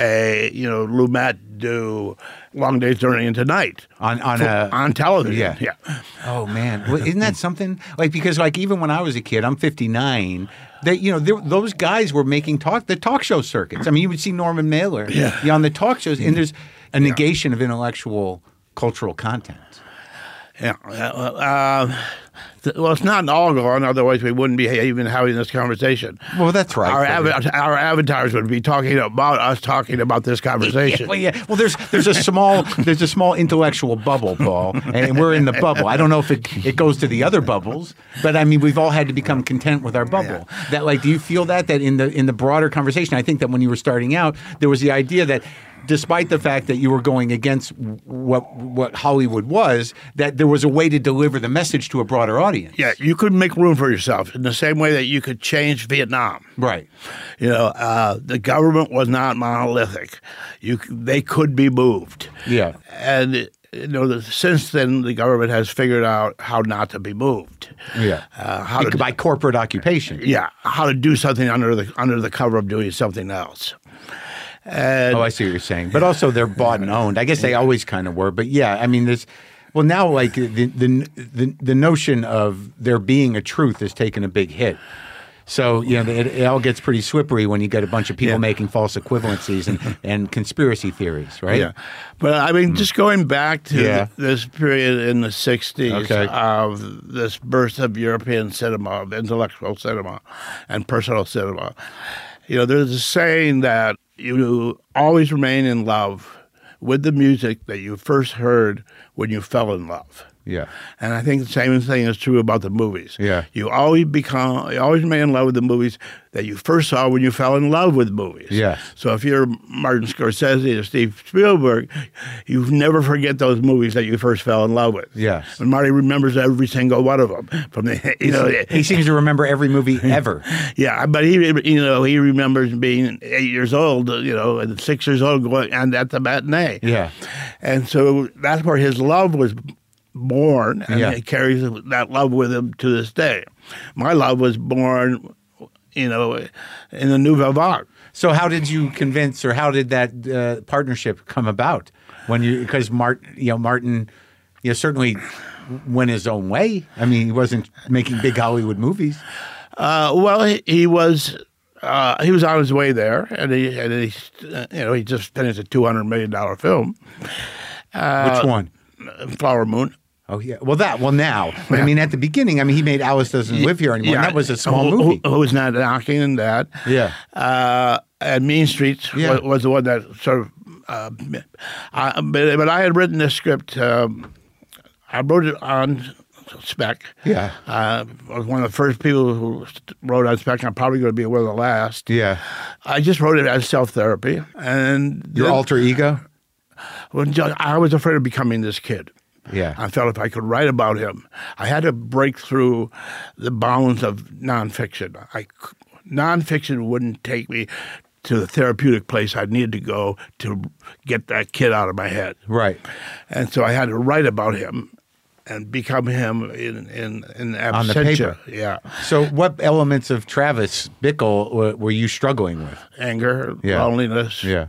a you know Lumet do Long Day's Journey into Night On on for- a on television. Yeah. yeah. Oh man, well, isn't that something? Like because like even when I was a kid, I'm fifty-nine. That you know there, those guys were making talk the talk show circuits. I mean, you would see Norman Mailer Yeah. on the talk shows, and there's a negation of intellectual cultural content. Yeah. Uh, th- well, it's not all gone. Otherwise, we wouldn't be even having this conversation. Well, that's right. Our, But- av- our avatars would be talking about us talking about this conversation. Well, yeah. Well, there's there's a small there's a small intellectual bubble, Paul, and we're in the bubble. I don't know if it it goes to the other bubbles, but I mean, we've all had to become content with our bubble. That like, do you feel that that in the in the broader conversation? I think that when you were starting out, there was the idea that, despite the fact that you were going against what what Hollywood was, that there was a way to deliver the message to a broader audience. Yeah, you could make room for yourself in the same way that you could change Vietnam. Right. You know, uh, the government was not monolithic. You, c- they could be moved. Yeah. And you know, the, since then, the government has figured out how not to be moved. Yeah. Uh, how to By corporate occupation. yeah, how to do something under the under the cover of doing something else. And Oh, I see what you're saying. But also they're bought and owned. I guess they always kind of were. But yeah, I mean, there's well now like the the the, the notion of there being a truth has taken a big hit. So you know it, it all gets pretty slippery when you get a bunch of people Yeah. making false equivalencies and, and conspiracy theories, right? yeah, but I mean, just going back to Yeah. this period in the sixties Okay. of this birth of European cinema, of intellectual cinema, and personal cinema. You know, there's a saying that you always remain in love with the music that you first heard when you fell in love. Yeah. And I think the same thing is true about the movies. Yeah. You always become, you always remain in love with the movies that you first saw when you fell in love with movies. Yes. So if you're Martin Scorsese or Steve Spielberg, you never forget those movies that you first fell in love with. Yes. And Marty remembers every single one of them. From the, you know, He seems to remember every movie ever. yeah, but he, you know, he remembers being eight years old, you know, and six years old going and at the matinee. Yeah. And so that's where his love was born, and Yeah. he carries that love with him to this day. My love was born, you know, in the Nouvelle Vague. So how did you convince, or how did that uh, partnership come about? When you, because Martin, you know, Martin, you know, certainly went his own way. I mean, he wasn't making big Hollywood movies. Uh, well, he, he was. Uh, he was on his way there, and he, and he, uh, you know, he just finished a two hundred million dollar film. Uh, Which one? Flower Moon. Oh yeah. Well, that. Well, now. But I mean, at the beginning, I mean, he made Alice Doesn't Live Here Anymore. And that was a small who, movie. Who, who's not knocking in that? Yeah. Uh, and Mean Streets Yeah. was, was the one that sort of. Uh, I, but, but I had written this script. Um, I wrote it on spec. Yeah. Uh, I was one of the first people who wrote on spec. I'm probably going to be one of the last. Yeah. I just wrote it as self therapy, and Your then- alter ego. When ju- I was afraid of becoming this kid. Yeah. I felt if I could write about him, I had to break through the bounds of nonfiction. I, c- nonfiction wouldn't take me to the therapeutic place I needed to go to get that kid out of my head. Right. And so I had to write about him and become him in in, in absentia. On the paper. Yeah. So, what elements of Travis Bickle were, were you struggling with? Anger, Yeah. loneliness, Yeah.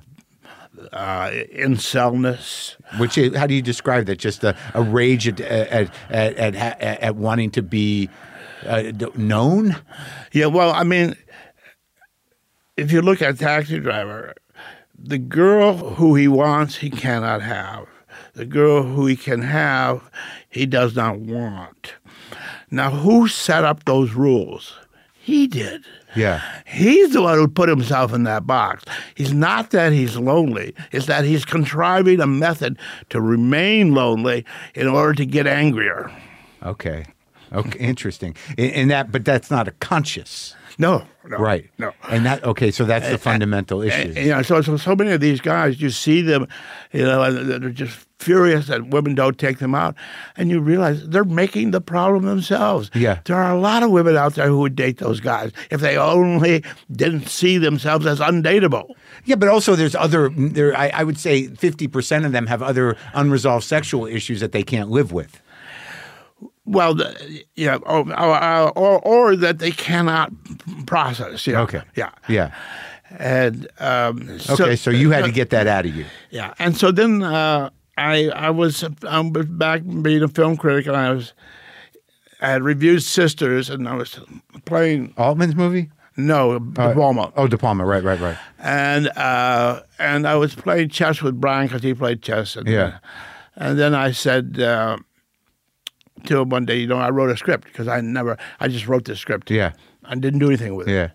uh, incelness. Which is, how do you describe that? Just a, a rage at at, at at at at wanting to be uh, known. Yeah, well, I mean, if you look at Taxi Driver, the girl who he wants, he cannot have. The girl who he can have, he does not want. Now, who set up those rules? He did. Yeah. He's the one who put himself in that box. It's not that he's lonely. It's that he's contriving a method to remain lonely in order to get angrier. Okay. Okay. Interesting. In, in that, but that's not a conscious. No, no. Right. No. And that, okay, so that's the fundamental issue. And, you know, so, so so many of these guys, you see them, you know, and they're just furious that women don't take them out, and you realize they're making the problem themselves. Yeah. There are a lot of women out there who would date those guys if they only didn't see themselves as undateable. Yeah, but also there's other, there. I, I would say fifty percent of them have other unresolved sexual issues that they can't live with. Well, the, yeah, or, or, or or that they cannot process. Yeah. Okay. Yeah. Yeah. And um, Okay, so you had to get that out of you. Yeah, and so then uh, I I was I was back being a film critic, and I was I had reviewed Sisters, and I was playing Altman's movie? no De Palma, Oh, De Palma. Right, right, right. and uh, and I was playing chess with Brian because he played chess, and, Yeah. and then I said uh, to him one day, you know, I wrote a script because I never I just wrote this script, Yeah. I didn't do anything with it. Yeah.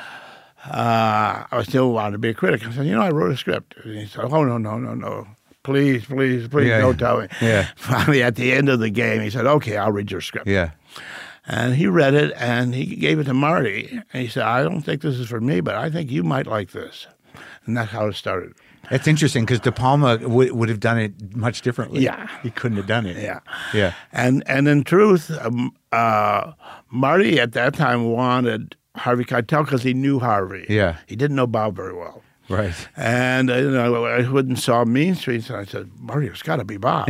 Uh, I still wanted to be a critic. I said, you know, I wrote a script. And he said, oh, no, no, no, no. Please, please, please Yeah, don't yeah. tell me. Yeah. Finally, at the end of the game, he said, okay, I'll read your script. Yeah. And he read it, and he gave it to Marty. And he said, I don't think this is for me, but I think you might like this. And that's how it started. That's interesting because De Palma would would have done it much differently. Yeah. He couldn't have done it. Yeah. Yeah. And and in truth, um, uh, Marty at that time wanted Harvey Keitel because he knew Harvey. Yeah. He didn't know Bob very well. Right. And uh, you know, I went and saw Mean Streets, and I said, Marty, it's got to be Bob.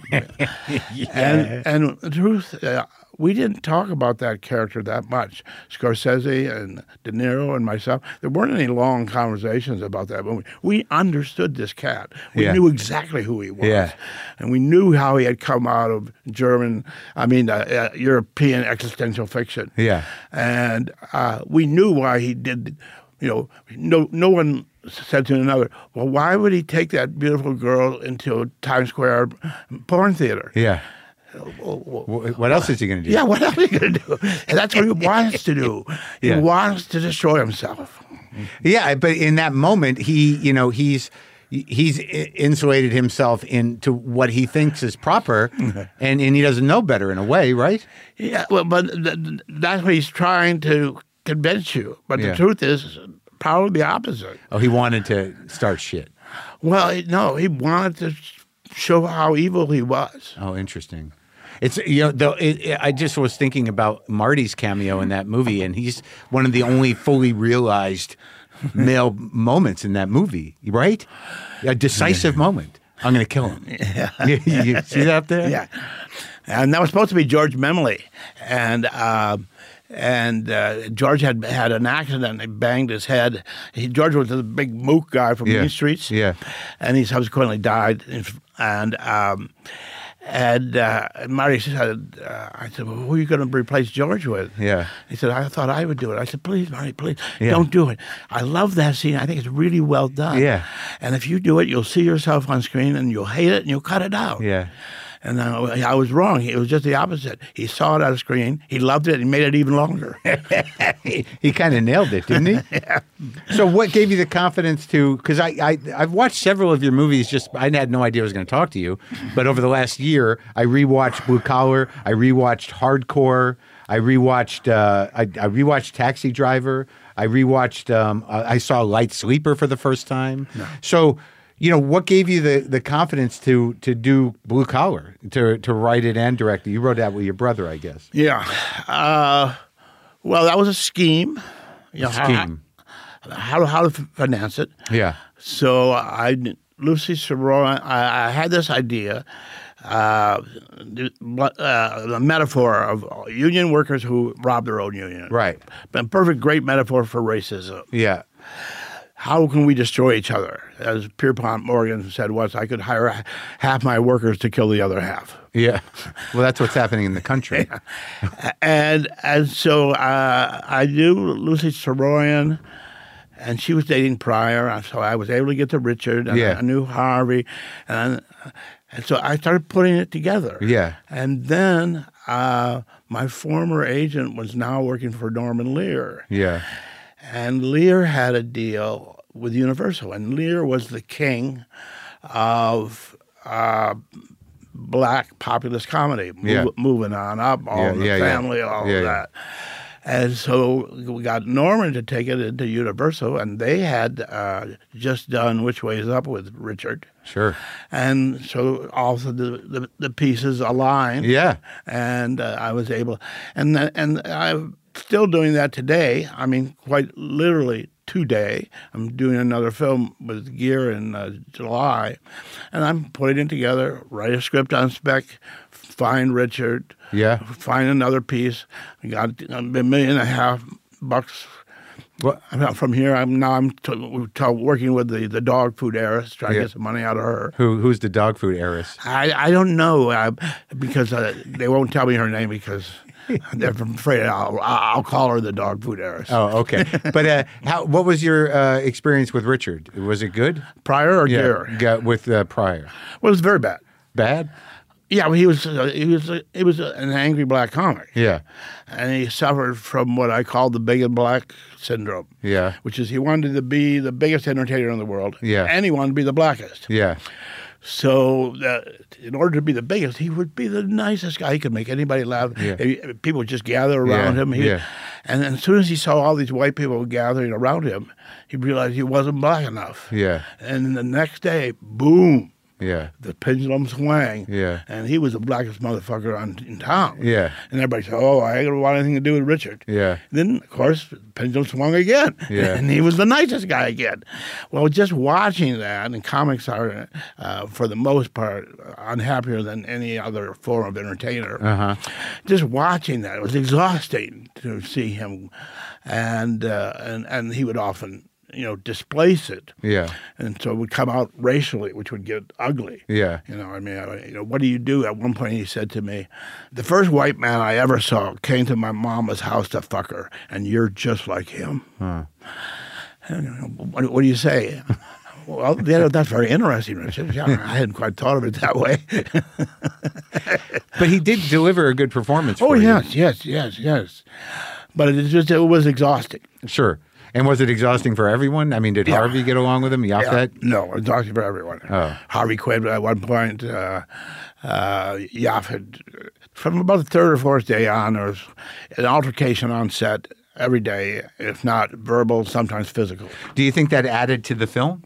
And and the truth, uh, we didn't talk about that character that much. Scorsese and De Niro and myself, there weren't any long conversations about that movie. We understood this cat. We Yeah. knew exactly who he was. Yeah. And we knew how he had come out of German, I mean, uh, uh, European existential fiction. Yeah. And uh, we knew why he did, you know, no, no one said to another, well, why would he take that beautiful girl into a Times Square porn theater? Yeah. Well, Wh- What else is he going to do? yeah, what else are you going to do? And that's what he wants to do. He Yeah. wants to destroy himself. Yeah, but in that moment, he, you know, he's he's insulated himself into what he thinks is proper, and, and he doesn't know better in a way, right? Yeah, well, but th- that's what he's trying to convince you. But Yeah. the truth is probably the opposite. Oh, he wanted to start shit. Well, he- no, he wanted to show how evil he was. Oh, interesting. It's you know, though it, it, I just was thinking about Marty's cameo in that movie, and he's one of the only fully realized male moments in that movie, right? A decisive moment. I'm going to kill him. Yeah. you, you see that there? Yeah, and that was supposed to be George Memley, and uh, and uh, George had had an accident. He banged his head. He, George was a big mook guy from Yeah. Mean Streets. Yeah. and he subsequently died. And um, and uh, Marty said, uh, I said, well, who are you going to replace George with? Yeah. He said, I thought I would do it. I said, please, Marty, please, Yeah. don't do it. I love that scene. I think it's really well done. Yeah. And if you do it, you'll see yourself on screen and you'll hate it and you'll cut it out. Yeah. And I, I was wrong. It was just the opposite. He saw it on screen. He loved it. He made it even longer. he he kind of nailed it, didn't he? Yeah. So what gave you the confidence to, because I, I, I've watched several of your movies, just I had no idea I was going to talk to you, but over the last year, I rewatched Blue Collar, I rewatched Hardcore, I rewatched, uh, I, I rewatched Taxi Driver, I rewatched, um, I saw Light Sleeper for the first time. No. So, you know, what gave you the, the confidence to to do Blue Collar, to to write it and direct it? You wrote that with your brother, I guess. Yeah. Uh, well, that was a scheme. You know, Scheme. How, how, how to finance it. Yeah. So I, Lucy Sorora, I, I had this idea, uh, the, uh, the metaphor of union workers who rob their own union. Right. A perfect, great metaphor for racism. Yeah. How can we destroy each other? As Pierpont Morgan said once, I could hire half my workers to kill the other half. Yeah. Well, that's what's happening in the country. And and so uh, I knew Lucy Soroyan, and she was dating Pryor, so I was able to get to Richard, and Yeah. I knew Harvey, and and so I started putting it together. Yeah. And then uh, my former agent was now working for Norman Lear, Yeah. and Lear had a deal with Universal, and Lear was the king of uh, black populist comedy, move, Yeah. moving on up, all Yeah, in the yeah, yeah. family, all Yeah, of yeah. that. And so we got Norman to take it into Universal, and they had uh, just done Which Way Is Up with Richard. Sure. And so also the, the, the pieces aligned. Yeah. And uh, I was able, and th- and I'm still doing that today. I mean, quite literally today. I'm doing another film with Gear in uh, July, and I'm putting it together, write a script on spec, find Richard, Yeah. find another piece. I got a million and a half bucks. What? I'm from here. I'm now. I'm t- t- working with the, the dog food heiress, trying Yeah. to get some money out of her. Who who's the dog food heiress? I, I don't know uh, because uh, they won't tell me her name because they're afraid I'll I'll call her the dog food heiress. Oh, okay. But uh, how? What was your uh, experience with Richard? Was it good? Pryor or Gear? Got with uh, Pryor. Well, it was very bad. Bad? Yeah, well, he was uh, he was uh, he was an angry black comic. Yeah. And he suffered from what I call the big and black syndrome. Yeah. Which is he wanted to be the biggest entertainer in the world. Yeah. And he wanted to be the blackest. Yeah. So uh, in order to be the biggest, he would be the nicest guy. He could make anybody laugh. Yeah. He- people would just gather around Yeah, him. He, yeah. And then as soon as he saw all these white people gathering around him, he realized he wasn't black enough. Yeah. And the next day, boom, Yeah. the pendulum swang. Yeah. And he was the blackest motherfucker on, in town. Yeah. And everybody said, oh, I don't want anything to do with Richard. Yeah. Then, of course, the pendulum swung again. Yeah. And he was the nicest guy again. Well, just watching that, and comics are, uh, for the most part, unhappier than any other form of entertainer. Uh-huh. Just watching that, it was exhausting to see him. And, uh, and, and he would often, you know, displace it. Yeah. And so it would come out racially, which would get ugly. Yeah. You know, I mean, I, you know, what do you do? At one point, he said to me, "The first white man I ever saw came to my mama's house to fuck her, and you're just like him." Huh. And, what, what do you say? Well, yeah, that's very interesting, Richard. Yeah, I hadn't quite thought of it that way. But he did deliver a good performance. Oh for you. yes, yes, yes, yes. But it just it was exhausting. Sure. And was it exhausting for everyone? I mean, did Yeah. Harvey get along with him? Yaphet? Yeah, no, it's not for everyone. Oh. Harvey quit at one point. Uh, uh, Yaphet, from about the third or fourth day on, there was an altercation on set every day, if not verbal, sometimes physical. Do you think that added to the film?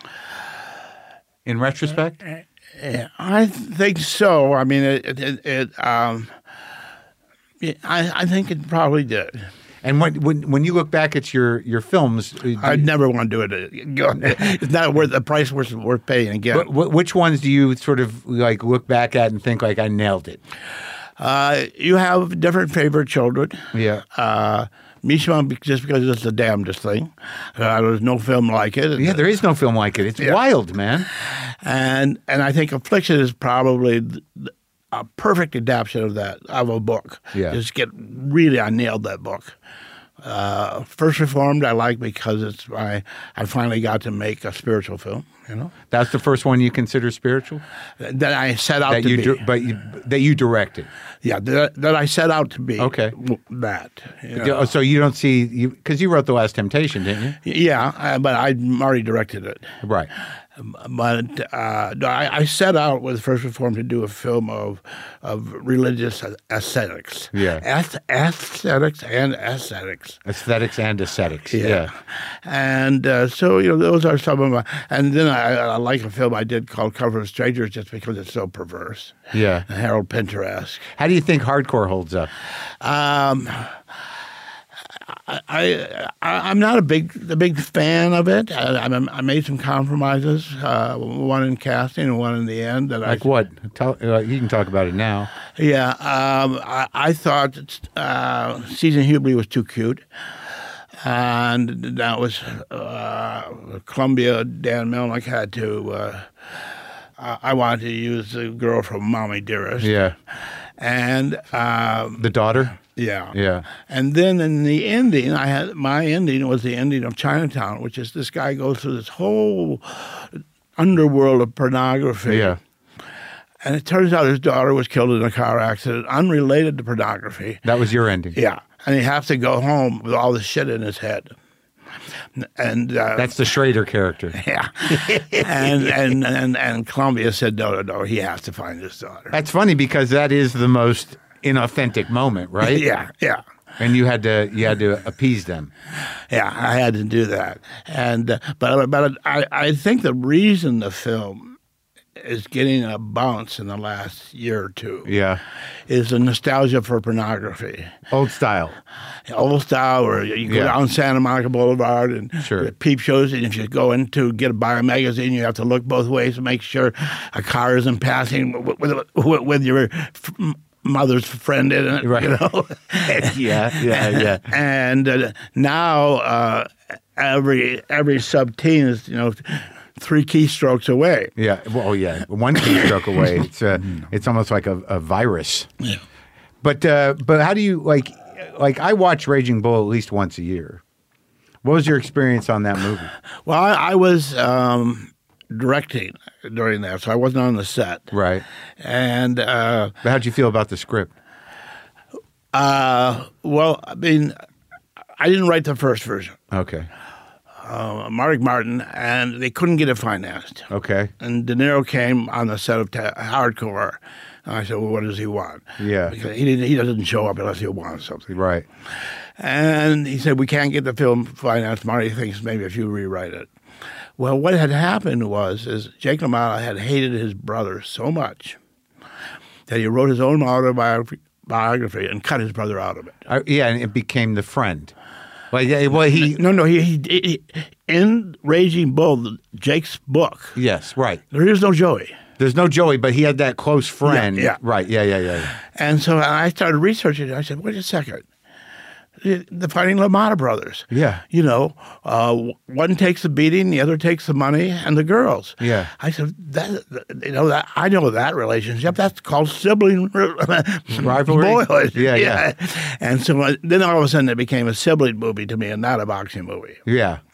In retrospect? Yeah, I think so. I mean, it. it, it um, yeah, I, I think it probably did. And when when when you look back at your your films, do I'd you- never want to do it. It's not worth the price worth worth paying again. wh- wh- which ones do you sort of like look back at and think like I nailed it? Uh, you have different favorite children. Yeah. Uh, Mishima, be- just because it's the damnedest thing. Uh, there's no film like it. Yeah, there is no film like it. It's Yeah. wild, man. And and I think Affliction is probably th- a perfect adaptation of that, of a book. Yeah. Just get really, I nailed that book. Uh, First Reformed I like because it's my, I finally got to make a spiritual film, you know, That's the first one you consider spiritual that I set out that to you be. dir- but you, that you directed. Yeah, that, that I set out to be. Okay. w- That. you know. Oh, so you don't see you because you wrote The Last Temptation, didn't you? Yeah, uh, but I already directed it. Right. But uh, no, I, I set out with First Reformed to do a film of of religious aesthetics. Yeah. Ath- aesthetics and aesthetics. Aesthetics and ascetics. Yeah. And uh, so, you know, those are some of my. And then I, I like a film I did called Cover of Strangers just because it's so perverse. Yeah. And Harold Pinter-esque. How do you think hardcore holds up? Um, I, I I'm not a big a big fan of it. I, I, I made some compromises, uh, one in casting and one in the end. That Like I, what? Tell, uh, you can talk about it now. Yeah, um, I, I thought uh, Susan Hubley was too cute, and that was uh, Columbia. Dan Melnick had to. Uh, I I wanted to use the girl from Mommy Dearest. Yeah. And um, The daughter? yeah, Yeah. And then in the ending, I had my ending was the ending of Chinatown, which is this guy goes through this whole underworld of pornography. Yeah. And it turns out his daughter was killed in a car accident, unrelated to pornography. That was your ending. Yeah, and he has to go home with all this shit in his head. And uh, That's the Schrader character. yeah, and, and and and Columbia said no, no, no. He has to find his daughter. That's funny because that is the most inauthentic moment, right? Yeah, yeah. And you had to you had to appease them. Yeah, I had to do that, and uh, but but I, I think the reason the film is getting a bounce in the last year or two Yeah. is the nostalgia for pornography, Old style. old style, where you go Yeah. down Santa Monica Boulevard and Sure. the peep shows, and if you go in to get buy a magazine, you have to look both ways to make sure a car isn't passing with with, with your f- mother's friend in it, Right. you know. Yeah, yeah, yeah. And uh, now uh, every every sub teen is, you know, three keystrokes away. Yeah. Well, oh, yeah. One keystroke away. It's uh, it's almost like a, a virus. Yeah. But uh, but how do you like like I watch Raging Bull at least once a year. What was your experience on that movie? Well, I, I was um, directing during that, so I wasn't on the set. Right. And uh, But how'd you feel about the script? uh, well, I mean, I didn't write the first version. Okay. Uh, Mark Martin, and they couldn't get it financed. Okay. And De Niro came on the set of ta- Hardcore, and I said, "Well, what does he want?" Yeah. Because he didn't, he doesn't show up unless he wants something. Right. And he said, "We can't get the film financed." Marty thinks maybe if you rewrite it. Well, what had happened was, is Jake LaMotta had hated his brother so much that he wrote his own autobiography biography and cut his brother out of it. I, yeah, and it became The Friend. Well, yeah, well, he. No, no, he, he, he in Raging Bull, Jake's book, Yes, right. there is no Joey. There's no Joey, but he had that close friend. Yeah, yeah. Right. Yeah, yeah, yeah. yeah. And so I started researching it. I said, wait a second. The Fighting LaMotta brothers. Yeah. You know, uh, one takes the beating, the other takes the money, and the girls. Yeah. I said, that, you know, that I know that relationship. That's called sibling Rivalry? boyhood. Yeah, yeah. And so I, then all of a sudden it became a sibling movie to me and not a boxing movie. Yeah.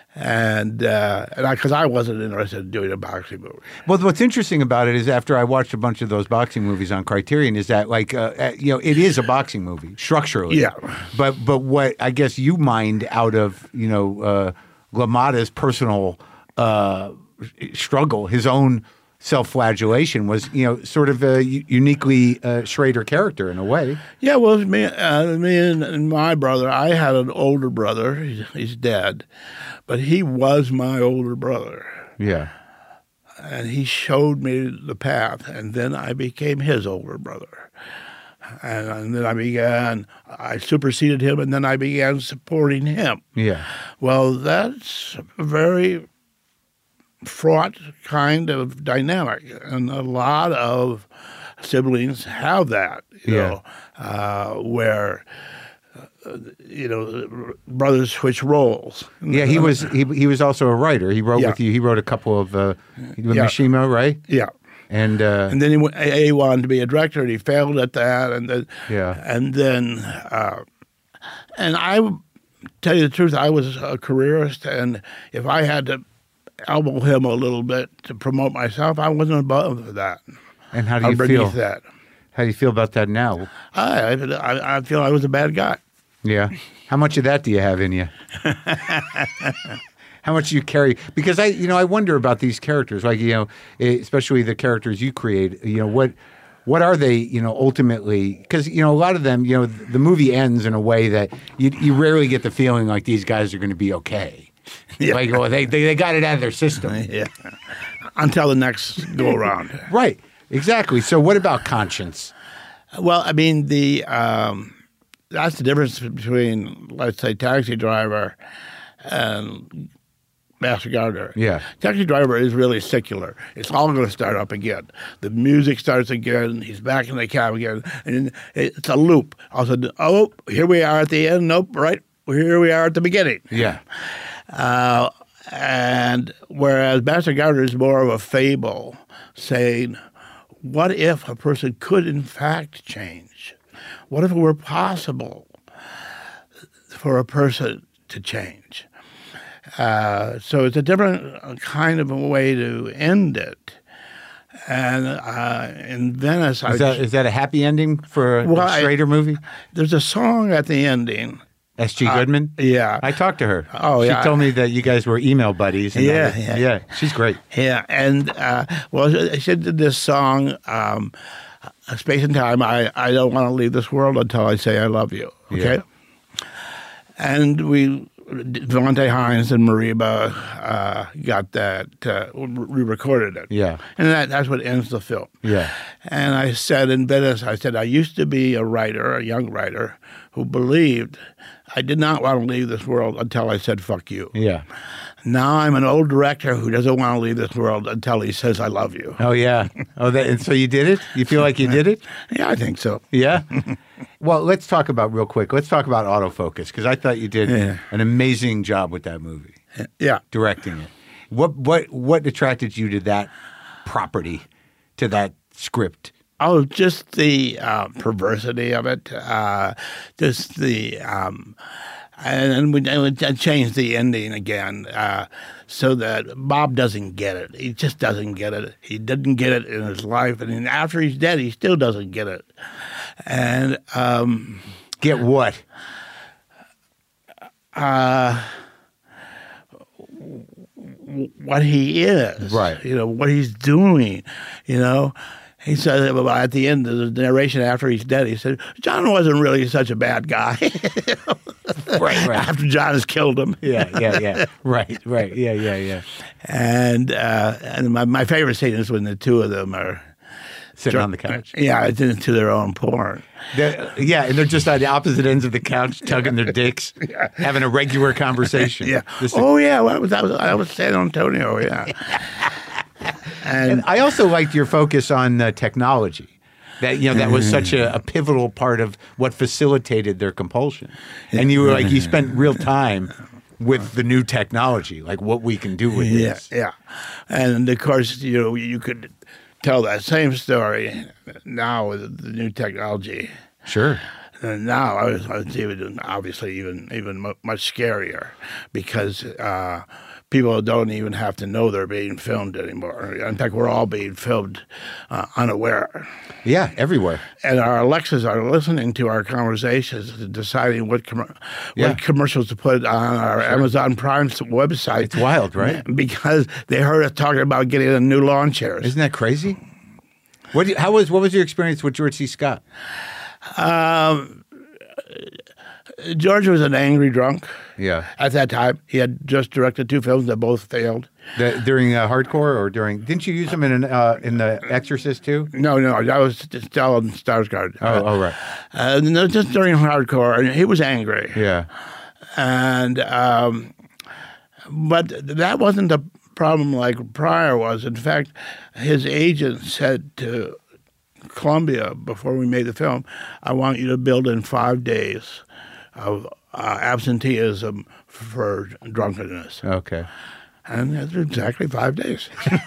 And uh, and because I, I wasn't interested in doing a boxing movie. Well, what's interesting about it is after I watched a bunch of those boxing movies on Criterion is that, like, uh, uh, you know, it is a boxing movie structurally. Yeah. But but what I guess you mined out of, you know, uh, LaMotta's personal uh, struggle, his own self-flagellation was, you know, sort of a u- uniquely uh, Schrader character in a way. Yeah, well, me, uh, me and, and my brother, I had an older brother. He's, he's dead. But he was my older brother. Yeah. And he showed me the path. And then I became his older brother. And, and then I began, I superseded him, and then I began supporting him. Yeah. Well, that's a very fraught kind of dynamic. And a lot of siblings have that, you Yeah. know, uh, where... Uh, you know, brothers switch roles. Yeah, he was he he was also a writer. He wrote Yeah. with you. He wrote a couple of uh, with Yeah. Mishima, right? Yeah. And uh, And then he, went, he wanted to be a director, and he failed at that. And then, Yeah. and then, uh, and I tell you the truth, I was a careerist, and if I had to elbow him a little bit to promote myself, I wasn't above that. and how do or you beneath feel? that. How do you feel about that now? I, I, I feel I was a bad guy. Yeah. How much of that do you have in you? How much do you carry? Because I, you know, I wonder about these characters, like, you know, especially the characters you create. You know, what, what are they? You know, ultimately, because you know, a lot of them, you know, the movie ends in a way that you you rarely get the feeling like these guys are going to be okay. Yeah. Like, oh, they, they they got it out of their system. Yeah. Until the next go around. Right. Exactly. So, what about conscience? Well, I mean, the um, that's the difference between, let's say, Taxi Driver and Master Gardener. Yeah. Taxi Driver is really secular. It's all going to start up again. The music starts again. He's back in the cab again. And it's a loop. All of a sudden, oh, here we are at the end. Nope, right. Here we are at the beginning. Yeah. Uh, and whereas Master Gardener is more of a fable saying, what if a person could in fact change? What if it were possible for a person to change? Uh, so it's a different kind of a way to end it. And uh, in Venice, I Is that is that a happy ending for a Well, I- Schrader movie? there's a song at the ending. S G Goodman? Yeah. I talked to her. Oh, she yeah. She told me that you guys were email buddies. And Yeah, that- yeah. yeah. She's great. Yeah, and uh, well, she did this song, um, "Space and Time." I, I don't want to leave this world until I say I love you. Okay, Yeah. and we, Valente Hines and Mariba uh, got that. Uh, we recorded it. Yeah. and that, that's what ends the film. Yeah. And I said in Venice, I said I used to be a writer, a young writer, who believed I did not want to leave this world until I said "fuck you." Yeah. Now I'm an old director who doesn't want to leave this world until he says "I love you." Oh, yeah. Oh, that, and so you did it? You feel like you did it? Yeah, I think so. Yeah. Well, let's talk about real quick. Let's talk about autofocus because I thought you did Yeah. an amazing job with that movie, Yeah. directing it. What what what attracted you to that property, to that script? Oh, just the uh, perversity of it. Uh, just the um, and, and we and we changed the ending again uh, so that Bob doesn't get it. He just doesn't get it. He didn't get it in his life, and then after he's dead, he still doesn't get it. And um, Get what? uh, what he is, Right. You know, what he's doing, you know. He said at the end of the narration after he's dead, he said, John wasn't really such a bad guy. Right, right. After John has killed him. Yeah, yeah, yeah. Right, right. Yeah, yeah, yeah. And uh, and my, my favorite scene is when the two of them are Sitting on the couch. Yeah, it's into their own porn. They're- yeah, and they're just on the opposite ends of the couch, tugging their dicks, having a regular conversation. Yeah. This is- Oh, yeah. Well, that was, that was, I was San Antonio, yeah. and, And I also liked your focus on uh, technology. That you know that was such a, a pivotal part of what facilitated their compulsion. And you were like you spent real time with the new technology, like what we can do with yeah, this. yeah. And, of course, you know, you could tell that same story now with the new technology. Sure. And now I was, I was even obviously even even mu- much scarier because uh, people don't even have to know they're being filmed anymore. In fact, we're all being filmed uh, unaware. Yeah, everywhere. And our Alexas are listening to our conversations, deciding what com- Yeah. what commercials to put on our Amazon Prime website. It's wild, right? Because they heard us talking about getting a new lawn chairs. Isn't that crazy? What? Do you, how was? What was your experience with George C. Scott? Um, George was an angry drunk. Yeah. At that time, he had just directed two films that both failed. The, during uh, Hardcore or during? Didn't you use him in an, uh, in The Exorcist too? No, no, that was still in Starsguard. Oh, oh right. Uh, no, just during Hardcore, and he was angry. Yeah. And um, but that wasn't the problem like Pryor was. In fact, his agent said to Columbia before we made the film, "I want you to build in five days of uh, absenteeism for drunkenness." Okay. And that's exactly five days.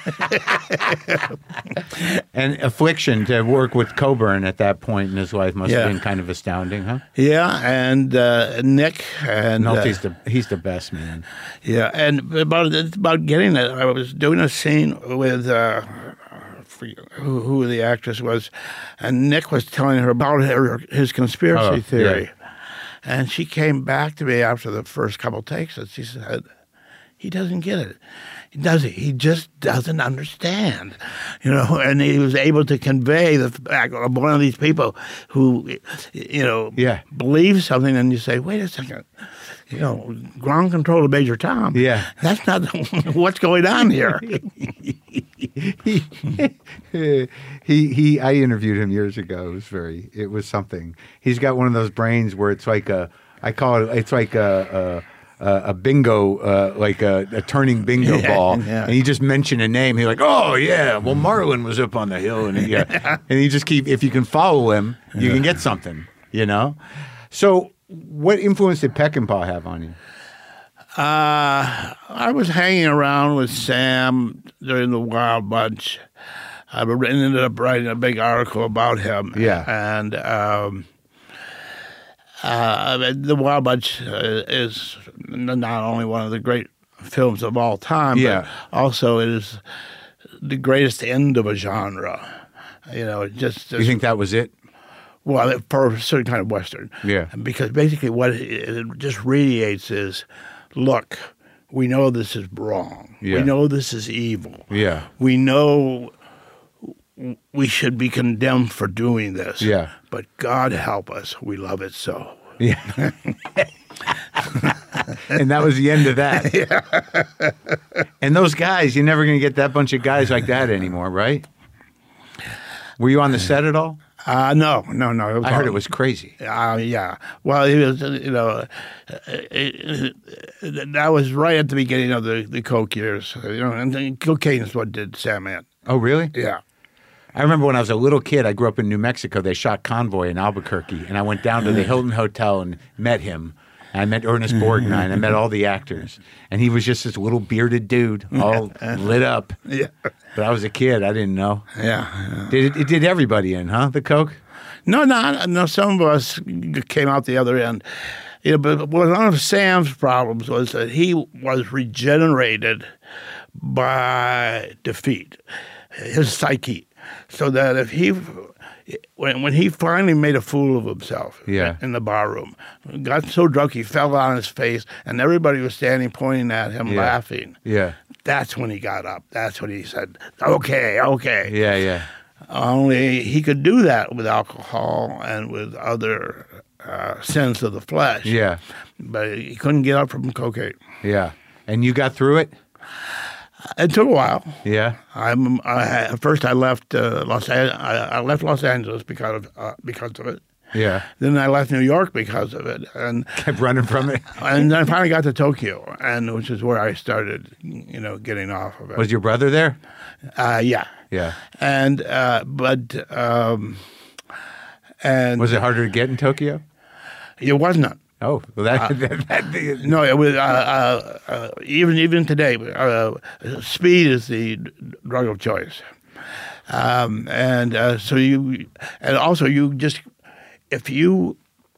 And Affliction, to work with Coburn at that point in his life must Yeah. have been kind of astounding, huh? Yeah, and uh, Nick and uh, Nolte's the he's the best, man. yeah, and about it's about getting it. I was doing a scene with uh, I forget who, who the actress was, and Nick was telling her about her, his conspiracy Oh, theory, yeah. and she came back to me after the first couple takes, and she said, "He doesn't get it. He does it. He just doesn't understand, you know." And he was able to convey the fact of one of these people who, you know, Yeah. believes something, and you say, "Wait a second, you know, ground control of Major Tom. Yeah. That's not what's going on here." he, he he I interviewed him years ago. It was very it was something. He's got one of those brains where it's like a I call it it's like a a, a bingo uh, like a, a turning bingo Yeah, ball, yeah. and you just mention a name. He's like, "Oh yeah, well Marlon was up on the hill," and he, yeah, and you just keep if you can follow him, you can get something, you know. So, what influence did Peckinpah have on you? Uh, I was hanging around with Sam during the Wild Bunch. I ended up writing a big article about him. Yeah. And um, uh, the Wild Bunch uh, is not only one of the great films of all time, Yeah. but also it is the greatest end of a genre. You know, it just, You think that was it? well, for a certain kind of Western. Yeah. Because basically what it, it just radiates is, look, we know this is wrong. Yeah. We know this is evil. Yeah. We know we should be condemned for doing this. Yeah. But God help us, we love it so. Yeah. And that was the end of that. Yeah. And those guys, you're never going to get that bunch of guys like that anymore, right? Were you on the set at all? Uh, no, no, no. It was I heard all- it was crazy. Uh, yeah. Well, it was, uh, you know, uh, it, it, that was right at the beginning of the, the Coke years. You know, and then cocaine is what did Sam in. Oh, really? Yeah. I remember when I was a little kid, I grew up in New Mexico. They shot Convoy in Albuquerque, and I went down to the Hilton Hotel and met him. And I met Ernest Borgnine. I met all the actors. And he was just this little bearded dude, all lit up. Yeah. But I was a kid. I didn't know. Yeah. yeah. Did it, it did everybody in, huh? The Coke? No, no, no. Some of us came out the other end. You know, but one of Sam's problems was that he was regenerated by defeat, his psyche, so that if he, when when he finally made a fool of himself, Yeah. in the bar room, got so drunk he fell on his face, and everybody was standing pointing at him, Yeah. laughing. Yeah. That's when he got up. That's when he said, "Okay, okay." Yeah, yeah. Only he could do that with alcohol and with other uh, sins of the flesh. Yeah. But he couldn't get up from cocaine. Yeah. And you got through it? It took a while. Yeah. I'm I, at first I left uh, Los An- I, I left Los Angeles because of uh, because of it. Yeah. Then I left New York because of it, and Kept running from it. and then I finally got to Tokyo, and which is where I started, you know, getting off of it. Was your brother there? uh, yeah, Yeah. and uh, but um, and Was it harder to get in Tokyo? it was not. Oh, well, that, that, that, No, it was uh, uh, uh, even even today. Uh, speed is the drug of choice, um, and uh, so you, and also you just, if you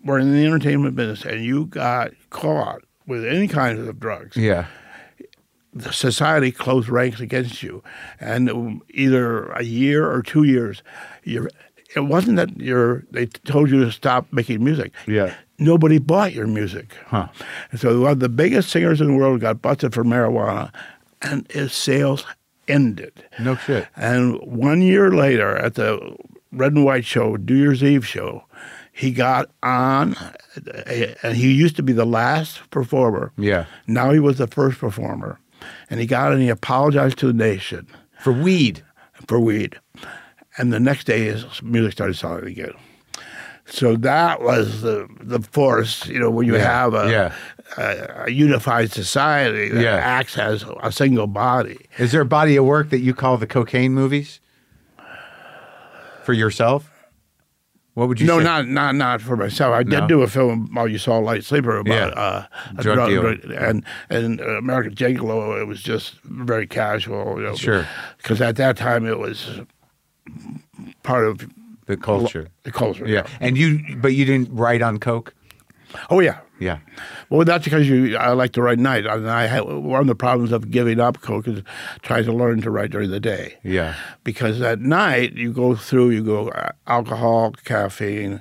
were in the entertainment business and you got caught with any kind of drugs, Yeah. the society closed ranks against you, and either a year or two years, you're. It wasn't that you're. They told you to stop making music. Yeah. Nobody bought your music. Huh. And so one of the biggest singers in the world got busted for marijuana, and his sales ended. No shit. And one year later, at the Red and White show, New Year's Eve show, he got on, and he used to be the last performer. Yeah. Now he was the first performer. And he got and he apologized to the nation For weed. for weed. And the next day, his music started selling again. So that was the the force, you know, when you Yeah, have a, yeah. a, a unified society that Yeah. acts as a single body. Is there a body of work that you call the cocaine movies? For yourself? What would you No, say? not not not for myself. I did No? do a film while you saw Light Sleeper about Yeah. uh, a Drug drug, dealer. and and uh, American Gigolo. It was just very casual, you know, Sure. Because at that time it was part of The culture. the culture. Yeah. And you, but you didn't write on coke? Oh yeah. Yeah. Well, that's because you. I like to write at night, and I had one of the problems of giving up coke is trying to learn to write during the day. Yeah. Because at night you go through, you go uh, alcohol, caffeine,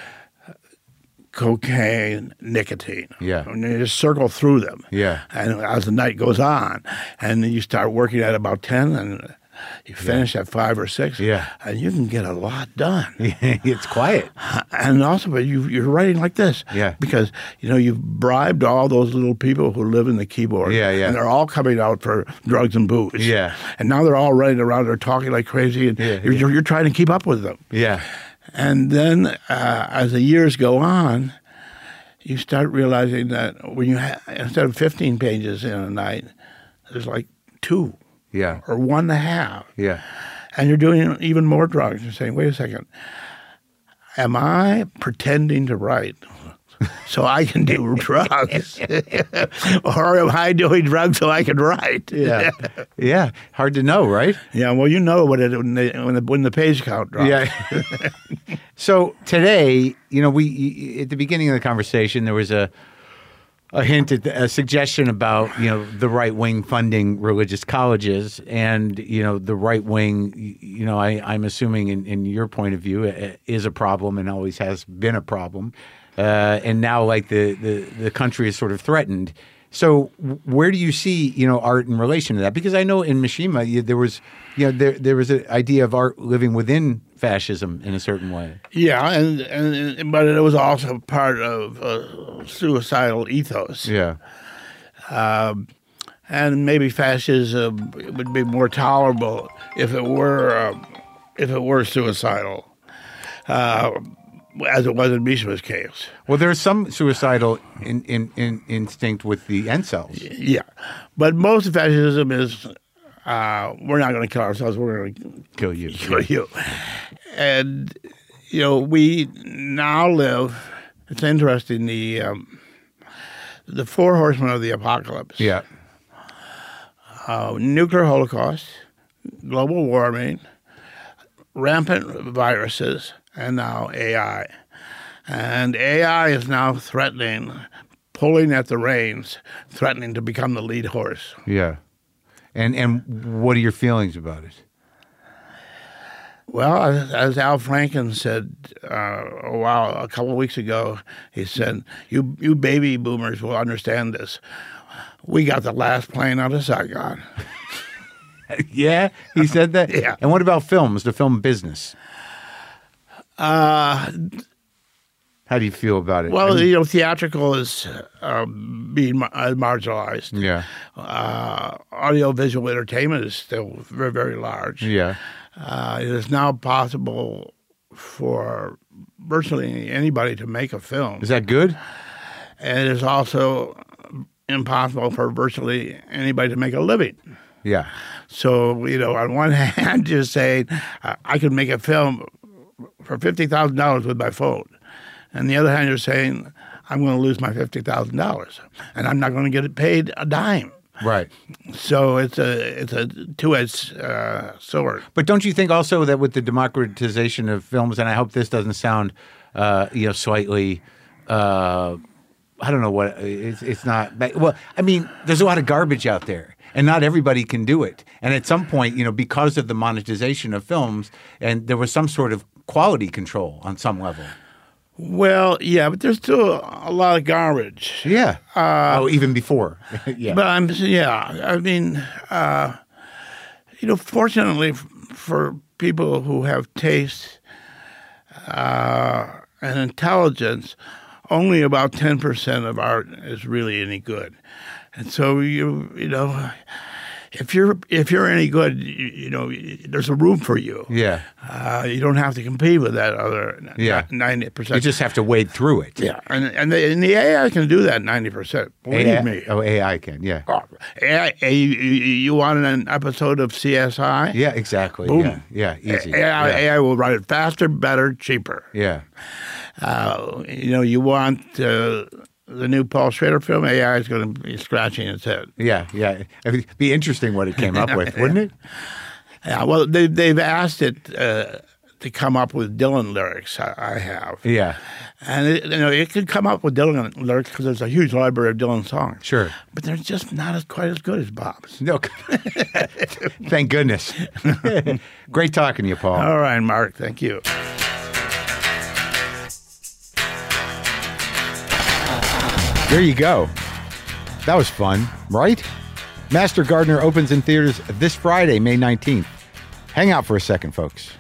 cocaine, nicotine. Yeah. And you just circle through them. Yeah. And as the night goes on, and then you start working at about ten, and you finish at five or six. Yeah. And you can get a lot done. It's quiet. And also, but you, you're writing like this. Yeah. Because, you know, you've bribed all those little people who live in the keyboard. Yeah, yeah. And they're all coming out for drugs and booze. Yeah. And now they're all running around, they're talking like crazy, and Yeah, you're, yeah. You're, you're trying to keep up with them. Yeah. And then uh, as the years go on, you start realizing that when you ha- instead of fifteen pages in a night, there's like two Yeah. or one and a half. Yeah. And you're doing even more drugs. You're saying, wait a second, am I pretending to write so I can do drugs? Or am I doing drugs so I can write? Yeah. Yeah. Hard to know, right? Yeah, well, you know what it, when, they, when, the, when the page count drops. Yeah. So today, you know, we at the beginning of the conversation, there was a a hint at the, a suggestion about, you know, the right wing funding religious colleges, and you know, the right wing, you know, I, I'm assuming in, in your point of view, uh, is a problem and always has been a problem, uh, and now like the, the the country is sort of threatened. So where do you see, you know, art in relation to that? Because I know in Mishima you, there was, you know, there there was an idea of art living within fascism in a certain way. Yeah, and, and but it was also part of a suicidal ethos. Yeah. Um, and maybe fascism would be more tolerable if it were um, if it were suicidal, uh, as it was in Mishima's case. Well, there's some suicidal in, in, in instinct with the incels. Yeah, but most of fascism is uh, we're not going to kill ourselves. We're going to Kill you. kill you. And you know, we now live. It's interesting. The um, the four horsemen of the apocalypse. Yeah. Uh, nuclear holocaust, global warming, rampant viruses, and now A I. And A I is now threatening, pulling at the reins, threatening to become the lead horse. Yeah. And and what are your feelings about it? Well, as, as Al Franken said uh, a while, a couple of weeks ago, he said, "You you baby boomers will understand this. We got the last plane out of Saigon." Yeah, he said that. Yeah. And what about films, the film business? Uh, How do you feel about it? well, I mean- you know, theatrical is uh, being mar- uh, marginalized. yeah, Uh, audiovisual entertainment is still very, very large. yeah, Uh, it is now possible for virtually anybody to make a film. is that good? And it is also impossible for virtually anybody to make a living. Yeah, So, you know, on one hand, you're saying, uh, I could make a film for fifty thousand dollars with my phone. And the other hand, you're saying, I'm going to lose my fifty thousand dollars, and I'm not going to get paid a dime. right. So it's a it's a two-edged uh, sword. But don't you think also that with the democratization of films, and I hope this doesn't sound, uh, you know, slightly uh, I don't know what it's. It's not. Well, I mean, there's a lot of garbage out there, and not everybody can do it. And at some point, you know, because of the monetization of films, and there was some sort of quality control on some level. Well, yeah, but there's still a lot of garbage. Yeah. Uh, oh, even before. Yeah. But I'm yeah. I mean, uh, you know, fortunately f- for people who have taste uh, and intelligence, only about ten percent of art is really any good, and so you you know. If you're if you're any good, you, you know, there's a room for you. Yeah. Uh, you don't have to compete with that other yeah. ninety percent. You just have to wade through it. Yeah, and and the, and the A I can do that ninety percent. Believe A I, me. Oh, A I can. Yeah. Oh, A I, you, you want an episode of C S I? Yeah, exactly. Boom. Yeah. Yeah. Easy. A I, yeah. A I will write it faster, better, cheaper. Yeah. Uh, you know, you want. Uh, The new Paul Schrader film, A I is going to be scratching its head. Yeah, yeah. It'd be interesting what it came up with, wouldn't it? Yeah, well, they, they've asked it uh, to come up with Dylan lyrics. I, I have. Yeah. And, it, you know, it could come up with Dylan lyrics because there's a huge library of Dylan songs. Sure. But they're just not as quite as good as Bob's. No. Thank goodness. Great talking to you, Paul. All right, Mark. Thank you. There you go. That was fun, right? Master Gardener opens in theaters this Friday, May nineteenth. Hang out for a second, folks.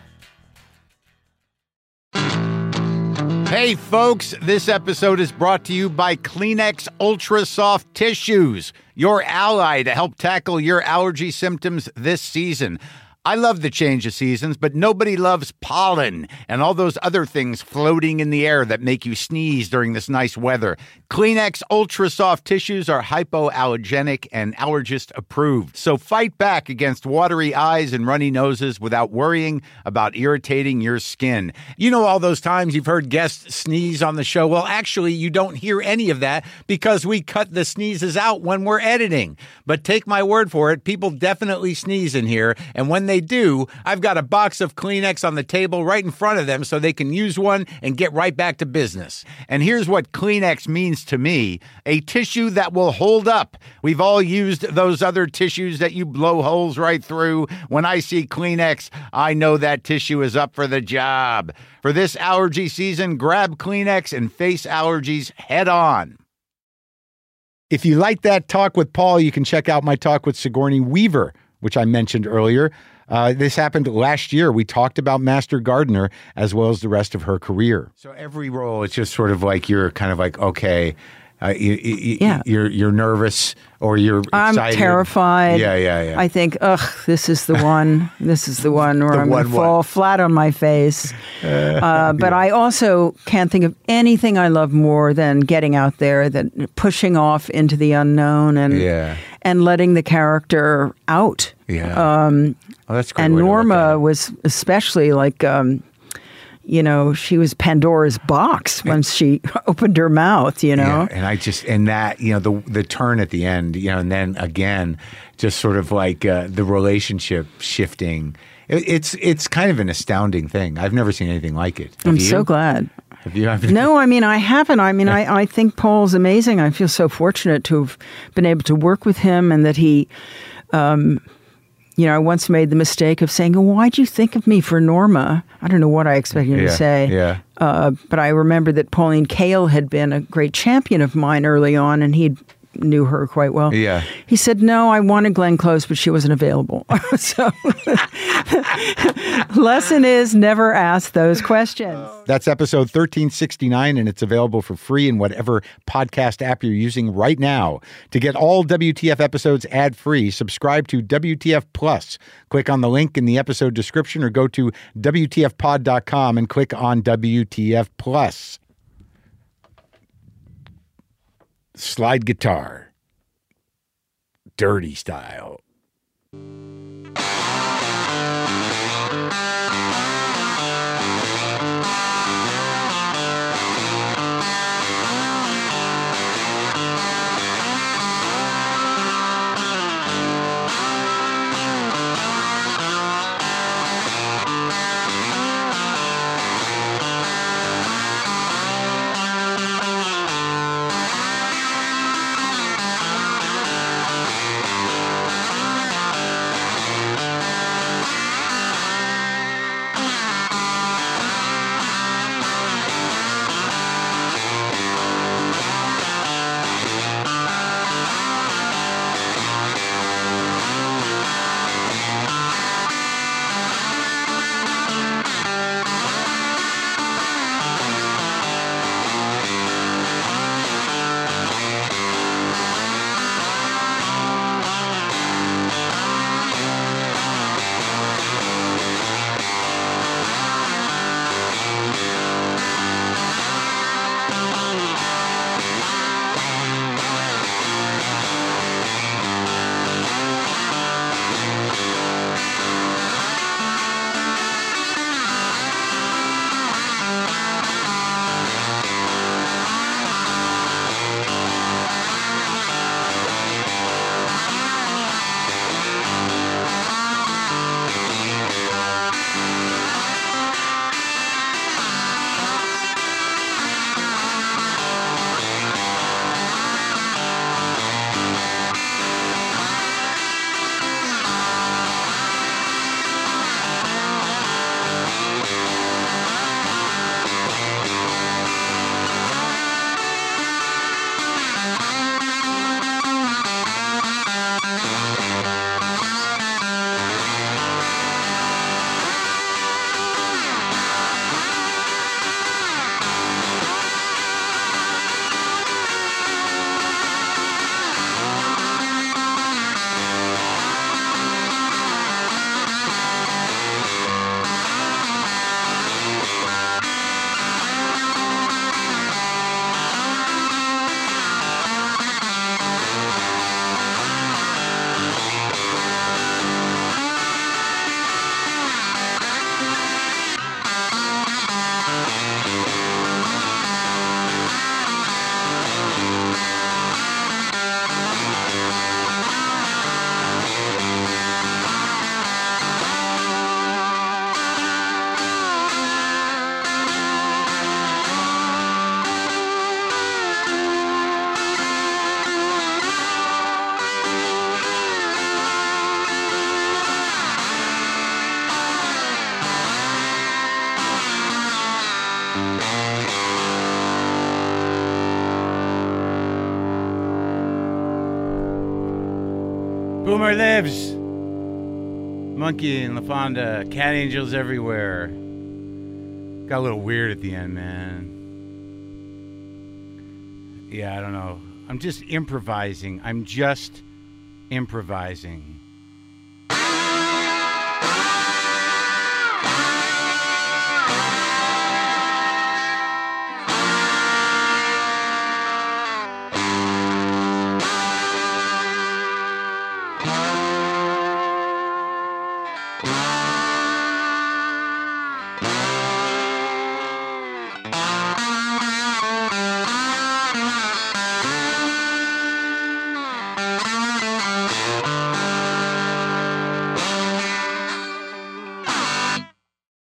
Hey, folks, this episode is brought to you by Kleenex Ultra Soft Tissues, your ally to help tackle your allergy symptoms this season. I love the change of seasons, but nobody loves pollen and all those other things floating in the air that make you sneeze during this nice weather. Kleenex Ultra Soft Tissues are hypoallergenic and allergist approved. So fight back against watery eyes and runny noses without worrying about irritating your skin. You know all those times you've heard guests sneeze on the show? Well, actually, you don't hear any of that because we cut the sneezes out when we're editing. But take my word for it, people definitely sneeze in here, and when they do, I've got a box of Kleenex on the table right in front of them so they can use one and get right back to business. And here's what Kleenex means to me: a tissue that will hold up. We've all used those other tissues that you blow holes right through. When I see Kleenex, I know that tissue is up for the job. For this allergy season, grab Kleenex and face allergies head on. If you like that talk with Paul, you can check out my talk with Sigourney Weaver, which I mentioned earlier. Uh, this happened last year. We talked about Master Gardener as well as the rest of her career. So every role, it's just sort of like you're kind of like, okay, uh, you, you, yeah. you're you're nervous or you're I'm excited. terrified. Yeah, yeah, yeah. I think, ugh, this is the one. This is the one where The I'm going one to fall what? flat on my face. Uh, but I also can't think of anything I love more than getting out there, than pushing off into the unknown and Yeah. and letting the character out. Yeah. Um, oh, that's a great and way to look at Norma it. was especially like, um, you know, she was Pandora's box when she opened her mouth, you know? Yeah, and I just, and that, you know, the the turn at the end, you know, and then again, just sort of like uh, the relationship shifting. It, it's it's kind of an astounding thing. I've never seen anything like it. Have I'm you? so glad. Have you? Have No, I mean, I haven't. I mean, I, I think Paul's amazing. I feel so fortunate to have been able to work with him and that he, um, you know, I once made the mistake of saying, well, why'd you think of me for Norma? I don't know what I expected him Yeah, to say. yeah. Uh, but I remember that Pauline Kael had been a great champion of mine early on, and he knew her quite well. Yeah. He said, no, I wanted Glenn Close, but she wasn't available. So lesson is never ask those questions. That's episode thirteen sixty-nine, and it's available for free in whatever podcast app you're using right now. To get all W T F episodes ad-free, subscribe to W T F Plus. Click on the link in the episode description or go to W T F pod dot com and click on W T F Plus. Slide guitar. Dirty style. Boomer lives. Monkey and LaFonda. Cat angels everywhere. Got a little weird at the end, man. Yeah, I don't know. I'm just improvising. I'm just improvising.